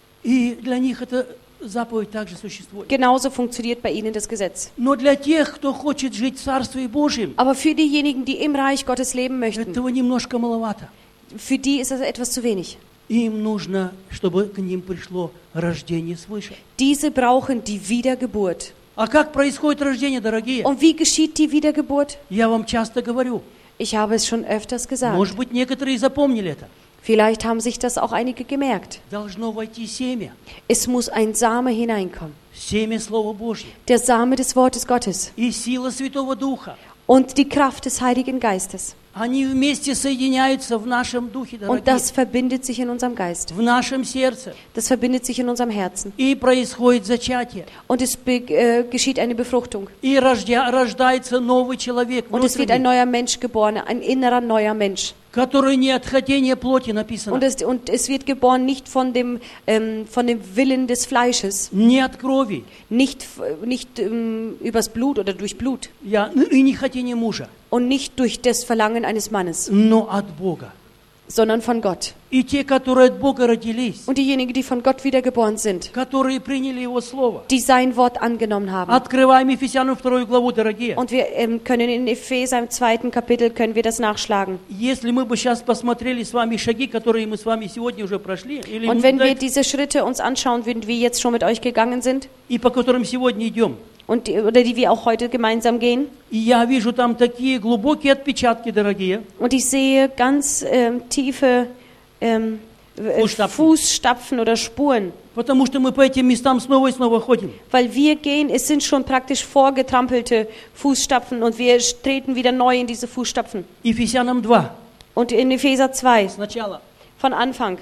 и для них эта заповедь также существует. genauso funktioniert bei ihnen das Gesetz. Но для тех, кто хочет жить в Царстве Божьем, Aber für diejenigen, die im Reich Gottes leben möchten, этого немножко маловато. für die ist das etwas zu wenig. Им нужно, чтобы к ним пришло рождение свыше. Diese brauchen die Wiedergeburt. А как происходит рождение, дорогие? Und wie geschieht die Wiedergeburt? Я вам часто говорю. Ich habe es schon öfters gesagt. Может быть, некоторые запомнили это. Vielleicht haben sich das auch einige gemerkt. Должно войти семя. Es muss ein Same hineinkommen. Семя Слова Божьего. Der Same des Wortes Gottes. И сила Святого Духа. Und die Kraft des Heiligen Geistes. Они вместе соединяются в нашем духе, дорогие. Und das verbindet sich in unserem Geist. В нашем сердце. Das verbindet sich in unserem Herzen. И происходит зачатие. Und es be äh, geschieht eine Befruchtung. И рождя, рождается новый человек, Und es wird ein внутренний, neuer Mensch geboren, ein innerer neuer Mensch. который не от хотения плоти написано, Und es, und es wird geboren nicht von dem, ähm, von dem Willen des Fleisches, не от крови, nicht, nicht ähm, übers Blut oder durch Blut я, и не хотение мужа, und nicht durch das Verlangen eines Mannes, но от Бога. sondern von Gott. И те, которые от Бога родились, Und diejenigen, die von Gott wiedergeboren sind, которые приняли Его Слово. die sein Wort angenommen haben. Открываем Ефесянам вторую главу, дорогие. Und wir ähm, können in Epheser im zweiten Kapitel können wir das nachschlagen. Если мы бы сейчас посмотрели с вами шаги, которые мы с вами сегодня уже прошли, или Und мы- wenn wir diese Schritte uns anschauen würden, wie jetzt schon mit euch gegangen sind, и по которым сегодня идем, und die, oder die wir auch heute gemeinsam gehen, и я вижу там такие глубокие отпечатки, дорогие, und ich sehe ganz ähm, tiefe ähm, äh, Fußstapfen. Fußstapfen oder Spuren, потому что мы по этим местам снова и снова ходим. weil wir gehen, es sind schon praktisch vorgetrampelte Fußstapfen und wir treten wieder neu in diese Fußstapfen. Ефесянам два, Und in Epheser zwei, сначала. von Anfang.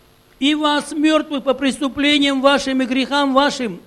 «И вас, мертвых по преступлениям вашим и грехам вашим,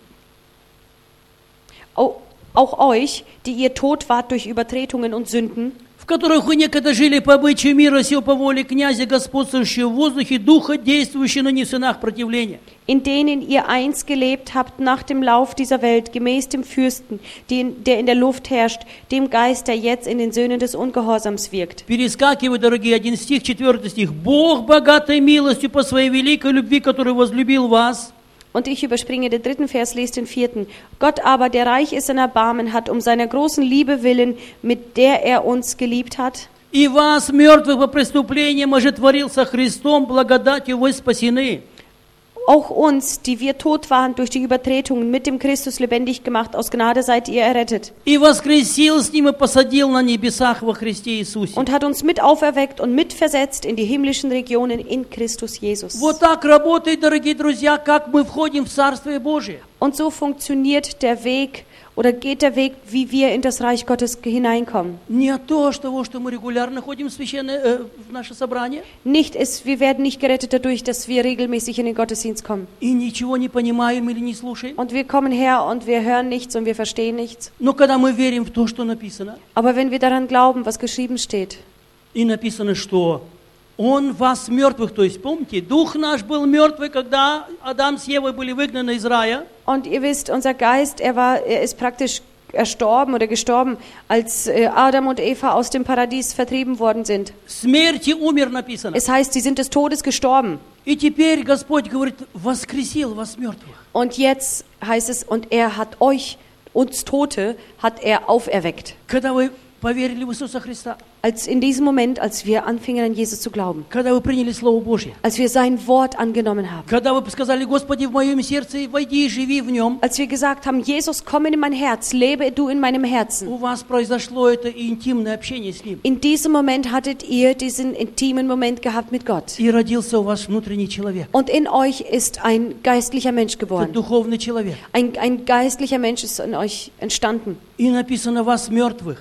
Au- Auch euch, die ihr tot wart durch Übertretungen und Sünden, в которых вы некогда жили по обычаю мира сего по воле князя, господствующего в воздухе, духа, действующего на несынах противления». in denen ihr einst gelebt habt nach dem Lauf dieser Welt, gemäß dem Fürsten, den, der in der Luft herrscht, dem Geist, der jetzt in den Söhnen des Ungehorsams wirkt. Перескакивай, дорогие, один стих, четвертый стих. «Бог, богатой милостью по своей великой любви, который возлюбил вас». Und ich überspringe den dritten Vers, lese den vierten. Gott aber, der reich ist in Erbarmen, hat um seiner großen Liebe willen, mit der er uns geliebt hat, «И вас, мертвых по преступлениям, ожитворил со Христом, благодатью вы спасены». auch uns, die wir tot waren durch die Übertretungen, mit dem Christus lebendig gemacht, aus Gnade seid ihr errettet. «И воскресил с ним и посадил на небесах во Христе Иисусе». Und hat uns mit auferweckt und mitversetzt in die himmlischen Regionen in Christus Jesus. Вот так работает, дорогие друзья, как мы входим в Царствие Божие. Und so funktioniert der Weg oder geht der Weg, wie wir in das Reich Gottes hineinkommen. Не то, что, того, что мы регулярно ходим в, священное, э, в наше собрание Nicht ist, wir werden nicht gerettet dadurch, dass wir regelmäßig in den Gottesdienst kommen. и ничего не понимаем или не слушаем. Und wir kommen her und wir hören nichts und wir verstehen nichts. Но когда мы верим в то, что написано, Aber wenn wir daran glauben, was geschrieben steht, и написано, что Он вас мертвых, то есть, помните, дух наш был мертвый, когда Адам с Евой были выгнаны из рая. und ihr wisst, unser Geist, er war, er ist praktisch erstorben oder gestorben, als äh, Adam und Eva aus dem Paradies vertrieben worden sind. Смерти умер написано. Es heißt, sie sind des Todes gestorben. И теперь Господь говорит, воскресил вас мертвых. Und jetzt heißt es, und er hat euch, uns Tote, hat er auferweckt. Когда вы поверили в Иисуса Христа, Als in diesem Moment, als wir anfingen, an Jesus zu glauben, когда вы приняли Слово Божье, als wir sein Wort angenommen haben, когда вы сказали, Господи, в моем сердце, войди и живи в нем, als wir gesagt haben, Jesus, komm in mein Herz, lebe du in meinem Herzen. у вас произошло это интимное общение с Ним. In diesem Moment hattet ihr diesen intimen Moment gehabt mit Gott. И родился у вас внутренний человек. Und in euch ist ein geistlicher Mensch Это geboren. духовный человек. Ein, ein geistlicher Mensch ist in euch entstanden. И написано вас мертвых.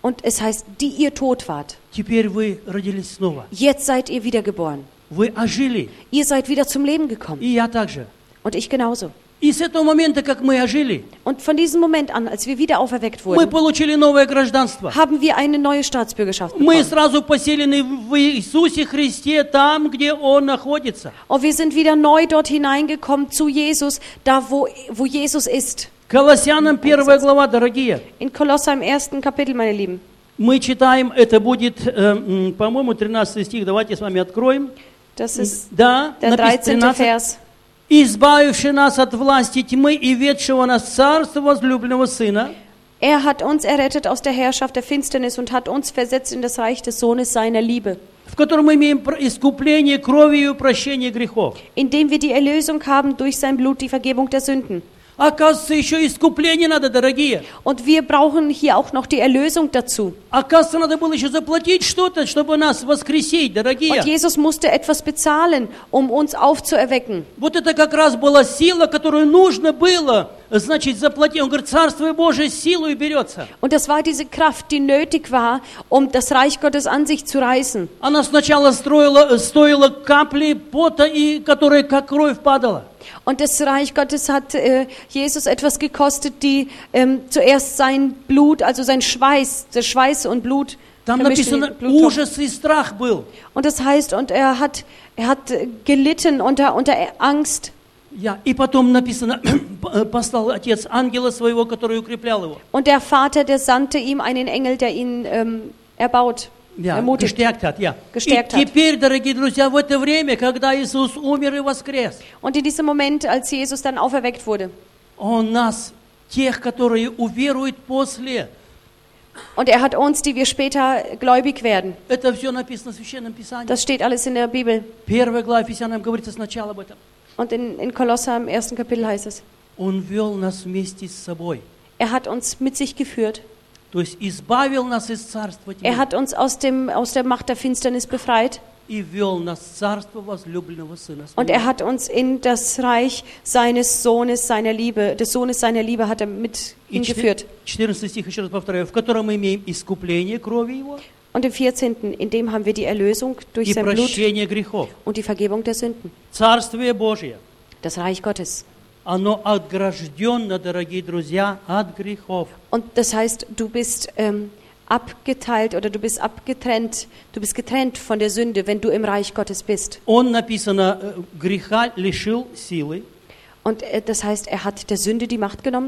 Und es heißt, die ihr tot wart. теперь вы родились снова. Jetzt seid ihr wiedergeboren. Вы ожили. Ihr seid wieder zum Leben gekommen. И я также. Und ich genauso. И с этого момента, как мы ожили, Und von diesem Moment an, als wir wieder auferweckt мы wurden, получили новое гражданство. haben wir eine neue Staatsbürgerschaft Мы bekommen. сразу поселены в Иисусе Христе, там, где Он находится. Und wir sind wieder neu dort hineingekommen zu Jesus, da wo, wo Jesus ist. Колоссянам первая глава, дорогие. In Kolosser im ersten Kapitel, meine Lieben. Мы читаем, это будет, э, м, по-моему, тринадцатый стих. Давайте с вами откроем. Das ist Да, der написано dreizehnte тринадцать. Vers. «Избавивший нас от власти тьмы и ведшего нас царство возлюбленного Сына». Er hat uns errettet aus der Herrschaft der Finsternis und hat uns versetzt in das Reich des Sohnes seiner Liebe, в котором мы имеем про- искупление кровью и прощение грехов. indem wir die Erlösung haben durch sein Blut, die Vergebung der Sünden. Оказывается, еще искупление надо, дорогие. Und wir brauchen hier auch noch die Erlösung dazu. Оказывается, надо было еще заплатить что-то, чтобы нас воскресить, дорогие. Und Jesus musste etwas bezahlen, um uns aufzuerwecken. Вот это как раз была сила, которую нужно было, значит, заплатить. Он говорит, Царство Божие силой берется. Und das war diese Kraft, die nötig war, um das Reich Gottes an sich zu reißen. Она сначала строила, стоила капли пота, и, которая как кровь падала. Und das Reich Gottes hat äh, Jesus etwas gekostet, die ähm, zuerst sein Blut, also sein Schweiß, der Schweiß und Blut, Там vermischt in написано, den Bluttropfen. ужас и страх был. Und das heißt, und er hat, er hat äh, gelitten unter, unter Angst. Я. И потом написано, послал Отец ангела своего, который укреплял его. Und der Vater, der sandte ihm einen Engel, der ihn ähm, erbaut, Ja, ermutigt. gestärkt hat, ja. Gestärkt И hat. теперь, дорогие друзья, в это время, когда Иисус умер и воскрес, Und in diesem Moment, als Jesus dann auferweckt wurde, Он нас, тех, которые уверуют после, und er hat uns, die wir später gläubig werden, это все написано в Священном Писании. das steht alles in der Bibel. Первая глава Ефесянам говорится сначала об этом. Und in, in Kolosser im ersten Kapitel heißt es, Он вел нас вместе с собой. er hat uns mit sich geführt. То есть избавил нас из царства Er тьмы hat uns aus, dem, aus der Macht der Finsternis befreit. и вел нас в царство возлюбленного Сына Und Своего. er hat uns in das Reich seines Sohnes, seiner Liebe, des Sohnes seiner Liebe hat er mit И hingeführt. четырнадцатый стих, еще раз повторяю, в котором мы имеем искупление крови Его Und im vierzehnten, in dem haben wir die Erlösung durch и sein Blut прощение грехов. und die Vergebung der Sünden. Царствие Божие, Das Reich Gottes. оно отгражденно, дорогие друзья, от грехов. Und das heißt, du bist ähm, abgeteilt oder du bist abgetrennt, du bist getrennt von der Sünde, wenn du im Reich Gottes bist. Он, написано, э, греха лишил силы. Und äh, das heißt, er hat der Sünde die Macht genommen.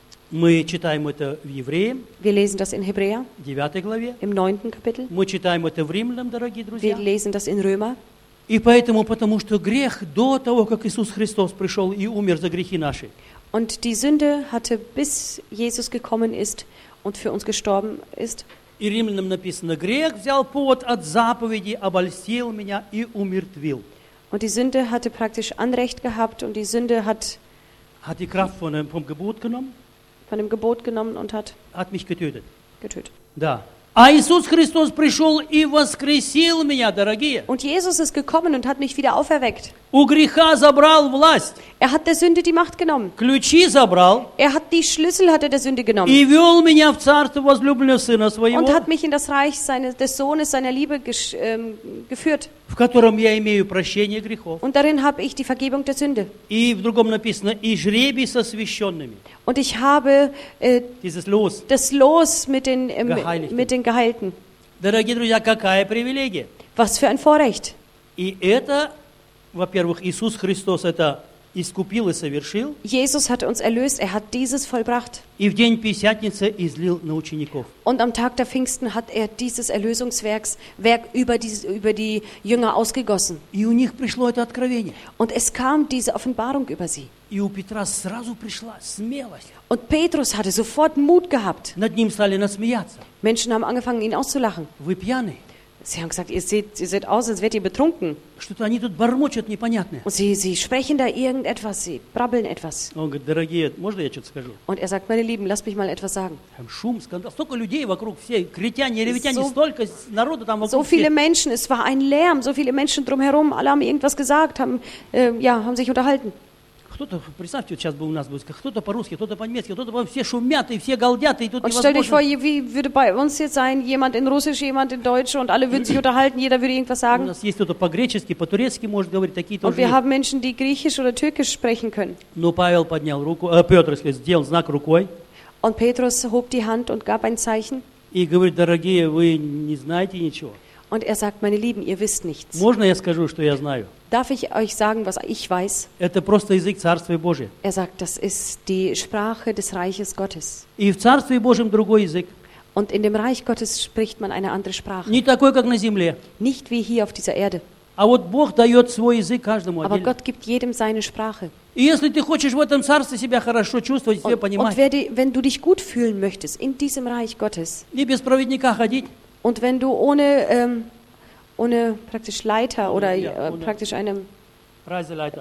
Мы читаем это в Евреям, Wir lesen das in Hebräer девятой главе. im neunten Kapitel. Мы читаем это в Римлянам, дорогие Wir друзья. lesen das in Römer. И поэтому, потому что грех до того, как Иисус Христос пришел и умер за грехи наши, Und die Sünde hatte, bis Jesus gekommen ist und für uns gestorben ist. и Римлянам написано, грех взял повод от заповеди, обольстил меня и умертвил. Und die Sünde hatte praktisch Anrecht gehabt und die Sünde hat Hat die Kraft von dem, vom Gebot genommen, von dem Gebot genommen und hat hat mich getötet. getötet. Да. А Иисус Христос пришел и воскресил меня, дорогие. Und Jesus ist gekommen und hat mich wieder auferweckt. У греха забрал власть, Er hat der Sünde die Macht genommen. ключи забрал Er hat die Schlüssel hat er der Sünde genommen и вел меня в царство возлюбленного Сына Своего, und hat mich in das Reich seines, des Sohnes seiner Liebe gesch, ähm, geführt. в котором я имею прощение грехов. Und darin habe ich die Vergebung der Sünde. И в другом написано, и жребий со священными. Und ich habe äh, Dieses Los. das Los mit den, ähm, Geheiligten. mit den Geheilten. Дорогие друзья, какая привилегия. Was für ein Vorrecht. И это, во-первых, Иисус Христос это искупил и совершил, Jesus hat uns erlöst, er hat dieses vollbracht. и в день Пятидесятницы излил на учеников. Und am Tag der Pfingsten hat er dieses Erlösungswerks Werk über die, über die Jünger ausgegossen. И у них пришло это откровение. Und es kam diese Offenbarung über sie. И у Петра сразу пришла смелость. Und Petrus hatte sofort Mut gehabt. Над ним стали насмеяться. Menschen haben angefangen, ihn auszulachen. Вы пьяные. Sie haben gesagt, ihr seht, ihr seht aus, als wärt ihr betrunken. Что-то они тут бормочут непонятное. Und sie, sie sprechen da irgendetwas, sie brabbeln etwas. Он говорит, дорогие, можно я что-то скажу? Und er sagt, meine Lieben, lasst mich mal etwas sagen. Там шум, скандал. Столько людей вокруг, все критяне, ревитяне, So- столько народа там So вокруг. viele все. Menschen, es war ein Lärm, so viele Menschen drumherum, alle haben irgendwas gesagt, haben, äh, ja, haben sich unterhalten. кто-то, представьте, вот сейчас бы у нас будет, кто-то по-русски, кто-то по-немецки, кто-то по все шумят, и все галдят, и тут Und stell dich vor, невозможно. wie würde bei uns jetzt sein, jemand in Russisch, jemand in Deutsch und alle würden sich unterhalten, jeder würde irgendwas У sagen. нас есть кто-то по-гречески, по-турецки может говорить, такие Und тоже wir есть. haben Menschen, die Griechisch oder Türkisch sprechen können. Но Павел поднял руку, э, Петр, сказать, сделал знак рукой Und Petrus hob die Hand und gab ein Zeichen. и говорит, дорогие, вы не знаете ничего. Und er sagt, meine Lieben, ihr wisst nichts. Можно я скажу, что я знаю? Darf ich euch sagen, was ich weiß? Это просто язык Царствия Божия. Er sagt, das ist die Sprache des Reiches Gottes. И в Царстве Божьем другой язык. Und in dem Reich Gottes spricht man eine andere Sprache. Не такой, как на земле. Nicht wie hier auf dieser Erde. А вот Бог дает свой язык каждому Aber отдельно. Gott gibt jedem seine Sprache. И если ты хочешь в этом Царстве себя хорошо чувствовать, себя Und, und понимать, wer die, wenn du dich gut fühlen möchtest in diesem Reich Gottes и без проводника ходить, und wenn du ohne, ähm, ohne praktisch Leiter oder Ja, äh, ohne- praktisch einem Reiseleiter.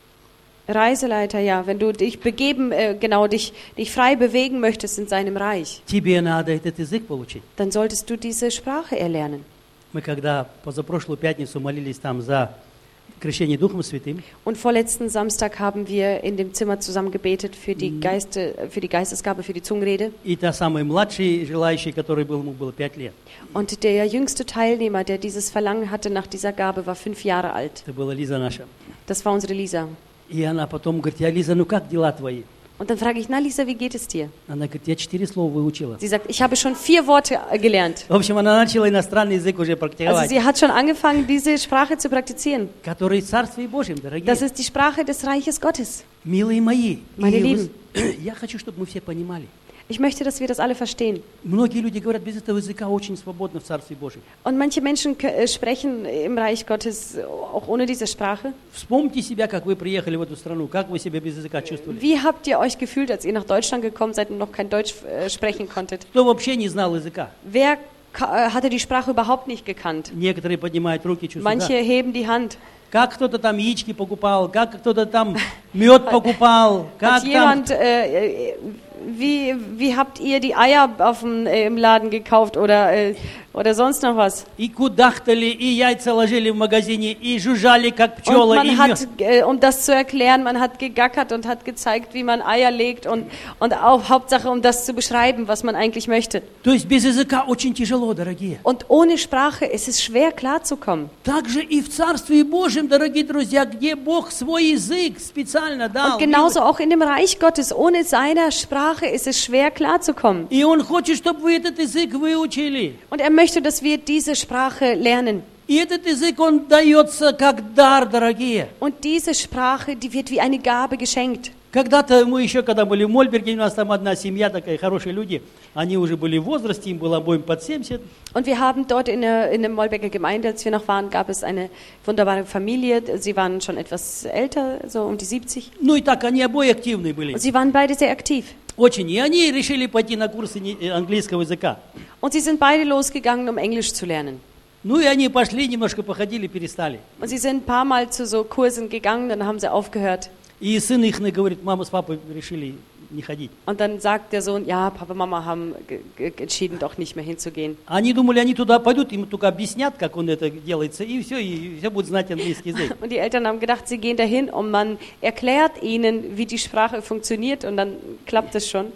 Reiseleiter, ja, wenn du dich begeben, äh, genau, dich, dich frei bewegen möchtest in seinem Reich, Тебе надо этот язык получить. dann solltest du diese Sprache erlernen. Мы когда позапрошлую пятницу молились там за крещение Духом Святым, Und vorletzten Samstag haben wir in dem Zimmer zusammen gebetet für die, Mhm. Geiste, für die Geistesgabe, für die Zungenrede. и та самый младший желающий, который был, ему было пять лет, Und der jüngste Teilnehmer, der dieses Verlangen hatte nach dieser Gabe, war fünf Jahre alt. это была Лиза наша. Das war unsere Lisa. И она потом говорит, я, Лиза, ну как дела твои? Und dann frage ich, na Lisa, wie geht es dir? Она говорит, я четыре слова выучила. Sie sagt, ich habe schon vier Worte äh, gelernt. В общем, она начала иностранный язык уже Also практиковать, sie hat schon angefangen, diese Sprache zu praktizieren. который в Царстве Божьем, дорогие, Das ist die Sprache des Reiches Gottes. милые мои. Meine И вы Lieben. з- я хочу, чтобы мы все понимали. Ich möchte, dass wir das alle verstehen. Многие люди говорят, без этого языка очень свободно в Царстве Божьем. Und manche Menschen k- äh, sprechen im Reich Gottes äh, auch ohne diese Sprache. Вспомните себя, как вы приехали в эту страну, как вы себя без языка чувствовали. Wie habt ihr euch gefühlt, als ihr nach Deutschland gekommen seid und noch kein Deutsch äh, sprechen konntet? Кто вообще не знал языка? Wer ka- äh, hatte die Sprache überhaupt nicht gekannt? Некоторые поднимают руки, чувствуют. Manche heben die Hand. Как кто-то там яички покупал, как кто-то там мед покупал, как Hat там... jemand, äh, äh, wie, wie habt ihr die Eier auf dem, äh, im Laden gekauft oder, äh, oder sonst noch was? И кудахтали, и яйца ложили в магазине, и жужжали, как Und пчелы, и man мед. hat, äh, um das zu erklären, man hat gegackert und hat gezeigt, wie man Eier legt und, und auch Hauptsache, um das zu beschreiben, was man eigentlich möchte. То есть без языка очень тяжело, дорогие. Und ohne Sprache ist es schwer klarzukommen. Так же и в Царстве Божьем, дорогие друзья, где Бог свой язык специально дал. Und genauso auch in dem Reich Gottes, ohne seiner Sprache ist es schwer klarzukommen. И Он хочет, чтобы вы этот язык выучили. Und er möchte, dass wir diese Sprache lernen. И этот язык, он дается как дар, дорогие. Und diese Sprache, die wird wie eine Gabe geschenkt. Когда-то мы еще, когда были в Мольберге, у нас там одна семья, такая хорошие люди, они уже были в возрасте, им было обоим под семьдесят. Und wir haben dort in der, in der Mollbecker Gemeinde, als wir noch waren, gab es eine wunderbare Familie. Sie waren schon etwas älter, so um die siebzig. Ну и так, они обои активные были. Und sie waren beide sehr aktiv. Очень. И они решили пойти на курсы не- э, английского языка. Und sie sind beide losgegangen, um Englisch zu lernen. Ну и они пошли, немножко походили, перестали. Und sie sind ein paar Mal zu so Kursen gegangen, dann haben sie aufgehört. И сын их говорит, мама с папой решили не ходить. Und dann sagt der Sohn, ja, Papa, Mama haben ge- ge- entschieden, doch nicht mehr hinzugehen. Они думали, они туда пойдут, им только объяснят, как он это делается, и все, и все будут знать английский язык. Und die Eltern haben gedacht, sie gehen dahin und man erklärt ihnen, wie die Sprache funktioniert und dann klappt es schon.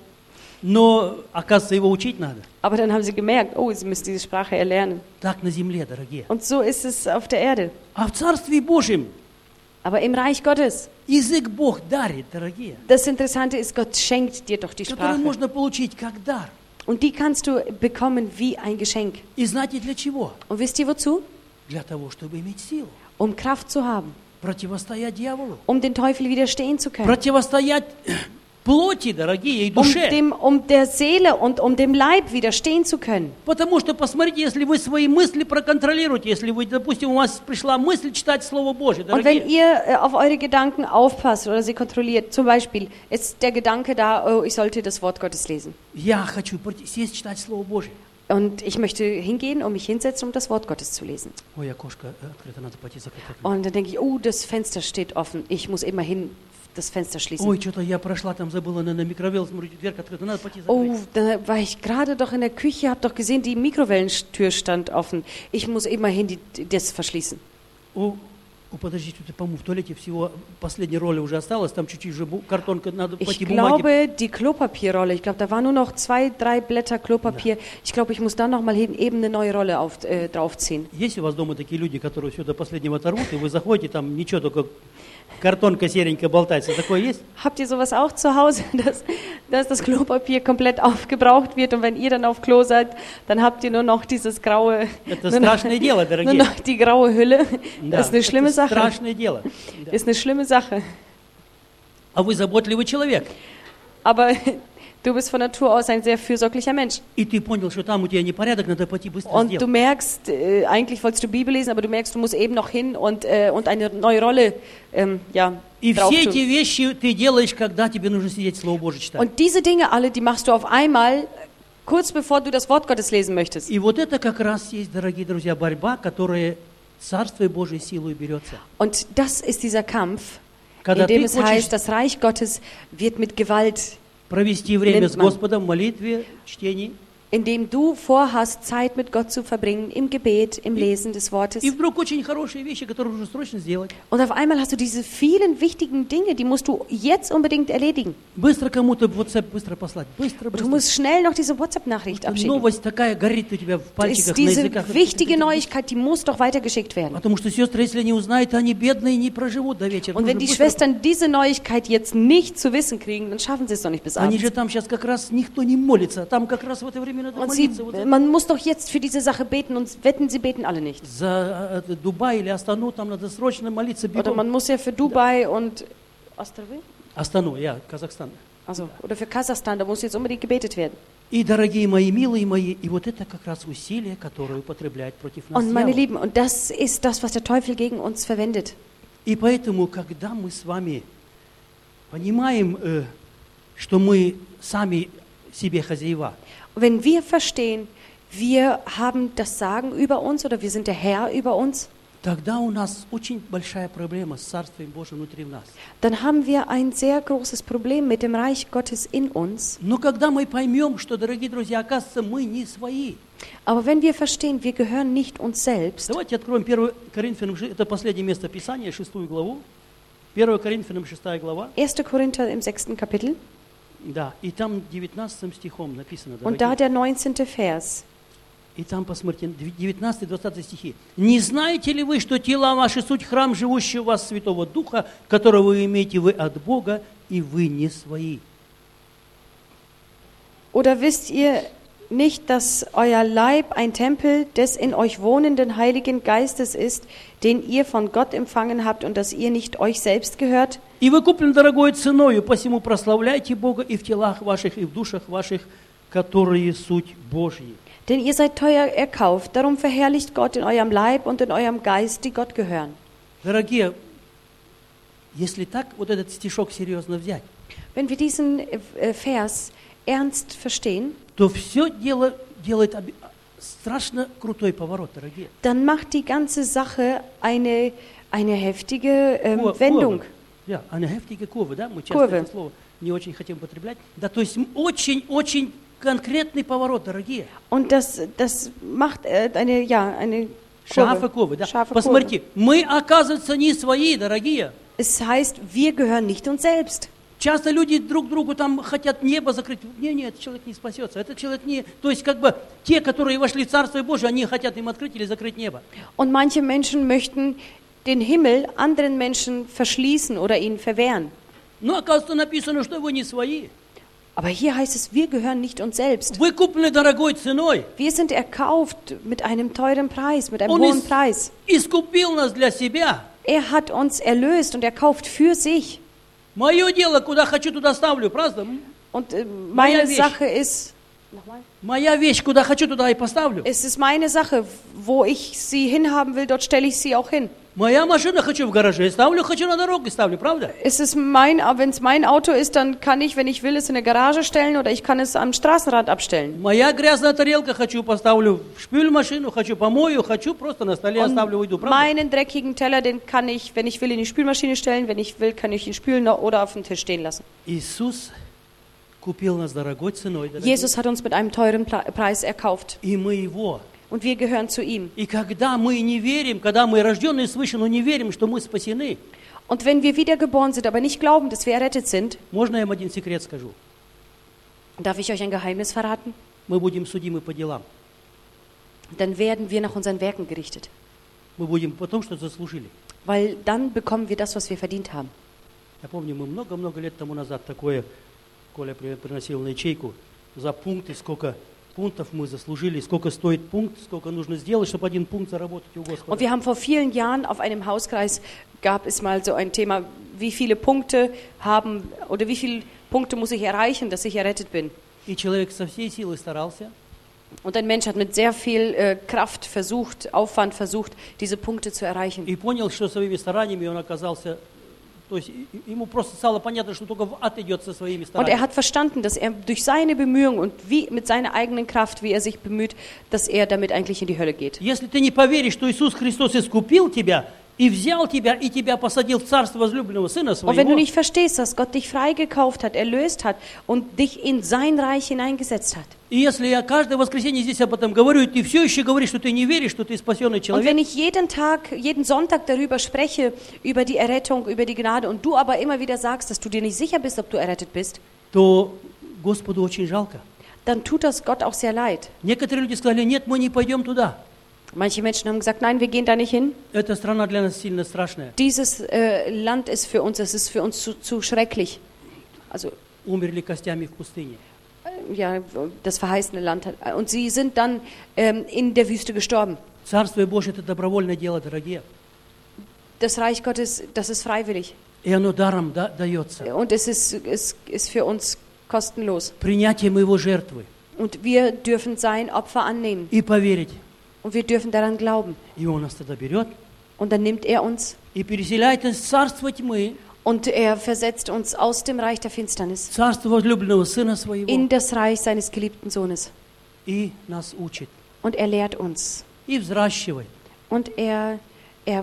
Но, оказывается, его учить надо. Aber dann haben sie gemerkt, oh, sie müssen diese Sprache erlernen. Так на земле, дорогие. Und so ist es auf der Erde. А в Царстве Божьем Aber im Reich Gottes, язык Бог дарит, дорогие, das Interessante ist, Gott schenkt dir doch die который Sprache. можно получить как дар. Und die kannst du bekommen wie ein Geschenk. И знаете для чего? Und wisst ihr wozu? Для того, чтобы иметь силу. Um Kraft zu haben, Противостоять дьяволу. um den Teufel widerstehen zu können. Противостоять плоти, дорогие, и Um, душе. dem, um der Seele und um dem Leib widerstehen zu können. Потому что, посмотрите, если вы свои мысли проконтролируете, если вы, допустим, у вас пришла мысль читать Слово Божье, Und wenn дорогие, ihr äh, auf eure Gedanken aufpasst oder sie kontrolliert, zum Beispiel ist der Gedanke da, oh, ich sollte das Wort Gottes lesen. я хочу пройти- сесть читать Слово Божье. Und ich möchte hingehen und mich hinsetzen, um das Wort Gottes zu lesen. Ой, окошко э, открыто, надо пойти закрыть. Und dann denke ich, oh, das Fenster steht offen. Ich muss immer hin das Fenster schließen. Ой, что-то я прошла, там забыла на, на микровелл, смотрю, дверь открыта, надо пойти закрыть. Oh, da war ich gerade doch in der Küche, habe doch gesehen, die Mikrowellentür stand offen. Ich muss immer hin die, das verschließen. У, О, подождите, тут, по-моему, в туалете всего последней роли уже осталось, там чуть-чуть уже бу- картонка, надо Ich пойти бумаги. glaube, die Klopapierrolle, ich glaube, da waren nur noch zwei, drei Blätter Klopapier. Ich glaube, ich muss da nochmal eben eine neue Rolle auf, äh, draufziehen. Есть у вас дома такие люди, которые все до последнего оторвут, и вы заходите, там ничего, только картонка серенькая болтается. Такое есть? Habt ihr sowas auch zu Hause, dass, dass das Klopapier komplett aufgebraucht wird und wenn ihr dann auf Klo seid, dann habt ihr nur noch dieses graue, Это nur noch, страшное дело, nur дорогие. noch die graue Hülle? Да, Das ist eine schlimme это Sache. страшное дело. Да. Ist eine schlimme Sache. А вы заботливый человек. Aber du bist von Natur aus ein sehr fürsorglicher Mensch. И ты понял, что там у тебя непорядок, надо пойти быстро Und du сделать. merkst, äh, eigentlich wolltest du Bibel lesen, aber du merkst, du musst eben noch hin und, äh, und eine neue Rolle ähm, ja, И drauf все tun. эти вещи ты делаешь, когда тебе нужно сидеть Слово Божие читать. Und diese Dinge alle, die machst du auf einmal, kurz bevor du das Wort Gottes lesen möchtest. И вот это как раз есть, дорогие друзья, борьба, которая Царство Божие силой берется. Und das ist dieser Kampf, Когда in dem ты es хочешь heißt, das Reich Gottes wird mit Gewalt, провести время Nennt с man. Господом в молитве, чтении, indem du vorhast, Zeit mit Gott zu verbringen, im Gebet, im Lesen des Wortes. и вдруг очень хорошие вещи, которые нужно срочно сделать. Und auf einmal hast du diese vielen wichtigen Dinge, die musst du jetzt unbedingt erledigen. Быстро кому-то в WhatsApp быстро послать. Быстро, Und du быстро. musst schnell noch diese WhatsApp-Nachricht abschicken. Новость такая горит у тебя в Das пальчиках, ist на diese языках. wichtige Neuigkeit, die muss doch weitergeschickt werden. Потому что сестры, если они узнают, они бедные, не проживут до вечера. Und Нужно wenn die быстро- Schwestern diese Neuigkeit jetzt nicht zu wissen kriegen, dann schaffen sie es doch nicht bis Они abends. же там сейчас как раз никто не молится. Там как раз в это время надо Und sie, молиться. Вот это. man muss doch jetzt für diese Sache beten und wetten, sie beten alle nicht. За э, Дубай или Астану там надо срочно молиться Oder бегом. man muss ja für Dubai und Ostravil? Астану, я, Казахстан. Also, oder für Kasachstan, da muss jetzt unbedingt gebetet werden. И, дорогие мои, милые мои, и вот это как раз усилие, которое употребляет против нас Und meine дьявол. Lieben, und das ist das, was der Teufel gegen uns verwendet. И поэтому, когда мы с вами понимаем, э, что мы сами себе хозяева, Und wenn wir verstehen, wir haben das Sagen über uns oder wir sind der Herr über uns, тогда у нас очень большая проблема с Царствием Божьим внутри в нас. dann haben wir ein sehr großes Problem mit dem Reich Gottes in uns. Но когда мы поймем, что, дорогие друзья, оказывается, мы не свои. Aber wenn wir verstehen, wir gehören nicht uns selbst, Давайте откроем первое Коринфянам, ши- это последнее место Писания, шестую главу. первое Коринфянам, шестая глава. erster Korinther im sechsten Kapitel Да, и там девятнадцатым стихом написано, und da дорогие. der neunzehnte Vers. И там, посмотрите, девятнадцатый-двадцатый стихи. «Не знаете ли вы, что тела ваши суть храм живущего в вас Святого Духа, которого вы имеете вы от Бога, и вы не свои?» Oder wisst ihr nicht, dass euer Leib ein Tempel des in euch wohnenden Heiligen Geistes ist, den ihr von Gott empfangen habt und dass ihr nicht euch selbst gehört? «И вы куплены дорогой ценою, посему прославляйте Бога и в телах ваших, и в душах ваших, которые суть Божьи». Denn ihr seid teuer erkauft, darum verherrlicht Gott in eurem Leib und in eurem Geist, die Gott gehören. Дорогие, если так, вот этот стишок серьезно взять, Wenn wir diesen äh, Vers ernst verstehen, то все дело делает оби- страшно крутой поворот, дорогие. dann macht die ganze Sache eine, eine heftige ähm, Кур- Wendung. курва. Да, она heftige Kurve, да, мы часто Kurve. это слово не очень хотим употреблять. Да, то есть очень-очень конкретный поворот, дорогие. Und das, das macht äh, eine, ja, eine Шафа Kurve. Kurve, да. Scharfe Посмотрите, мы, оказывается, не свои, дорогие. Es heißt, wir gehören nicht uns selbst. Часто люди друг другу там хотят небо закрыть. Не, нет, этот человек не спасется. Этот человек не... То есть как бы те, которые вошли в Царство Божие, они хотят им открыть или закрыть небо. Und manche Menschen möchten den Himmel anderen Menschen verschließen oder ihn verwehren. Но оказывается написано, что вы не свои. Aber hier heißt es, wir gehören nicht uns selbst. Вы куплены дорогой ценой. Wir sind erkauft mit einem teuren Preis, mit einem Он hohen ис- Preis. искупил нас для себя. Er hat uns erlöst und erkauft für sich. Мое дело, куда хочу, туда ставлю, правда? Und äh, Meine meine Wech. Sache ist, nochmal? Моя вещь, куда хочу, туда и поставлю. Es ist meine Sache, wo ich sie hinhaben will, dort stelle ich sie auch hin. Моя машина хочу в гараже ставлю, хочу на дороге ставлю, правда? Es ist mein, wenn es mein Auto ist, dann kann ich, wenn ich will, es in eine Garage stellen oder ich kann es am Straßenrand abstellen. Моя грязная тарелка хочу поставлю в шпюль машину, хочу помою, хочу просто на столе оставлю, уйду, правда? Meinen dreckigen Teller, den kann ich, wenn ich will, in die Spülmaschine stellen, wenn ich will, kann ich ihn spülen oder auf den Tisch stehen lassen. Иисус купил нас дорогой ценой, дорогие, Jesus hat uns mit einem teuren Pla- Preis erkauft. и мы Его. und wir gehören zu ihm. И когда мы не верим, когда мы рожденные свыше, но не верим, что мы спасены, Und wenn wir wiedergeboren sind, aber nicht glauben, dass wir errettet sind, можно я вам один секрет скажу? darf ich euch ein Geheimnis verraten? Мы будем судимы по делам. Dann werden wir nach unseren Werken gerichtet. Мы будем по тому, что заслужили. Weil dann bekommen wir das, was wir verdient haben. Я помню, мы много-много лет тому назад такое, Коля приносил на ячейку, за пункты, сколько пунктов мы заслужили, сколько стоит пункт, сколько нужно сделать, чтобы один пункт заработать у Господа. Und wir haben vor vielen Jahren auf einem Hauskreis, gab es mal so ein Thema, wie viele Punkte haben, oder wie viele Punkte muss ich erreichen, dass ich errettet bin. И человек со всей силы старался. Und ein Mensch hat mit sehr viel äh, Kraft versucht, Aufwand versucht, diese Punkte zu erreichen. И понял, что своими стараниями он оказался, то есть ему просто стало понятно, что только в ад идет со своими Und er стараниями. hat verstanden, dass er durch seine Bemühungen und wie mit seiner eigenen Kraft, wie er sich bemüht, dass er damit eigentlich in die Hölle geht. Если ты не поверишь, что Иисус Христос искупил тебя и взял тебя и тебя посадил в царство возлюбленного Сына Und wenn du своего, nicht verstehst, dass Gott dich freigekauft hat, erlöst hat und dich in sein Reich hineingesetzt hat. и если я каждое воскресенье здесь об этом говорю, и ты все еще говоришь, что ты не веришь, что ты спасенный Und человек, wenn ich jeden Tag, jeden Sonntag darüber spreche, über die Errettung, über die Gnade, und du aber immer wieder sagst, dass du dir nicht sicher bist, ob du errettet bist, то Господу очень жалко. dann tut das Gott auch sehr leid. Некоторые люди сказали, нет, мы не пойдем туда. Manche Menschen haben gesagt, nein, wir gehen da nicht hin. Эта страна для нас сильно страшная. Dieses äh, Land ist für uns, es ist für uns zu, zu schrecklich. Also, Умерли костями в пустыне. äh, ja, das verheißene Land. Hat, und sie sind dann ähm, in der Wüste gestorben. Царствие Божие – это добровольное дело, дорогие. Das Reich Gottes, das ist freiwillig. И оно даром да- дается. Und es ist, es ist für uns kostenlos. Принятием Его жертвы. Und wir dürfen sein Opfer annehmen. И поверить. Und wir dürfen daran glauben. И Он нас тогда берет Und dann nimmt er uns и переселяет из царства тьмы, und er versetzt uns aus dem Reich der Finsternis в царство возлюбленного Сына Своего, in das Reich seines geliebten Sohnes. и нас учит, Und er lehrt uns. и взращивает, Und er, er,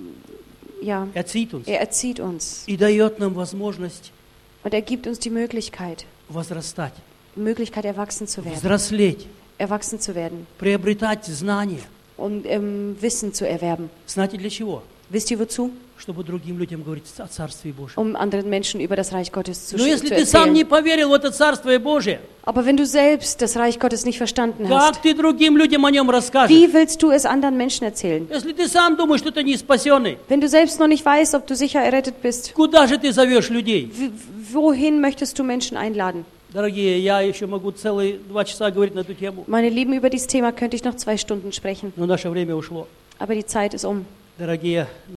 ja, эцит uns, er erzieht uns. и дает нам возможность Und er gibt uns die Möglichkeit, возрастать, die Möglichkeit erwachsen zu werden. взрослеть, Erwachsen zu werden приобретать знания. und ähm, Wissen zu erwerben. Знаете для чего? Wisst ihr wozu? Чтобы другим людям говорить о Царстве Божьем. Um anderen Menschen über das Reich Gottes zu, Но sch- если zu ты сам не erzählen. поверил в это Царствие Божие, Aber wenn du selbst das Reich Gottes nicht verstanden hast, как ты другим людям о нем расскажешь? wie willst du es anderen Menschen erzählen? Если ты сам думаешь, что ты не спасенный, Wenn du selbst noch nicht weißt, ob du sicher errettet bist, куда же ты зовешь людей? w- wohin möchtest du Menschen einladen? Дорогие, я еще могу целые два часа говорить на эту тему, Meine Lieben, über dieses Thema könnte ich noch zwei Stunden sprechen, но наше время ушло. aber die Zeit ist um. Дорогие,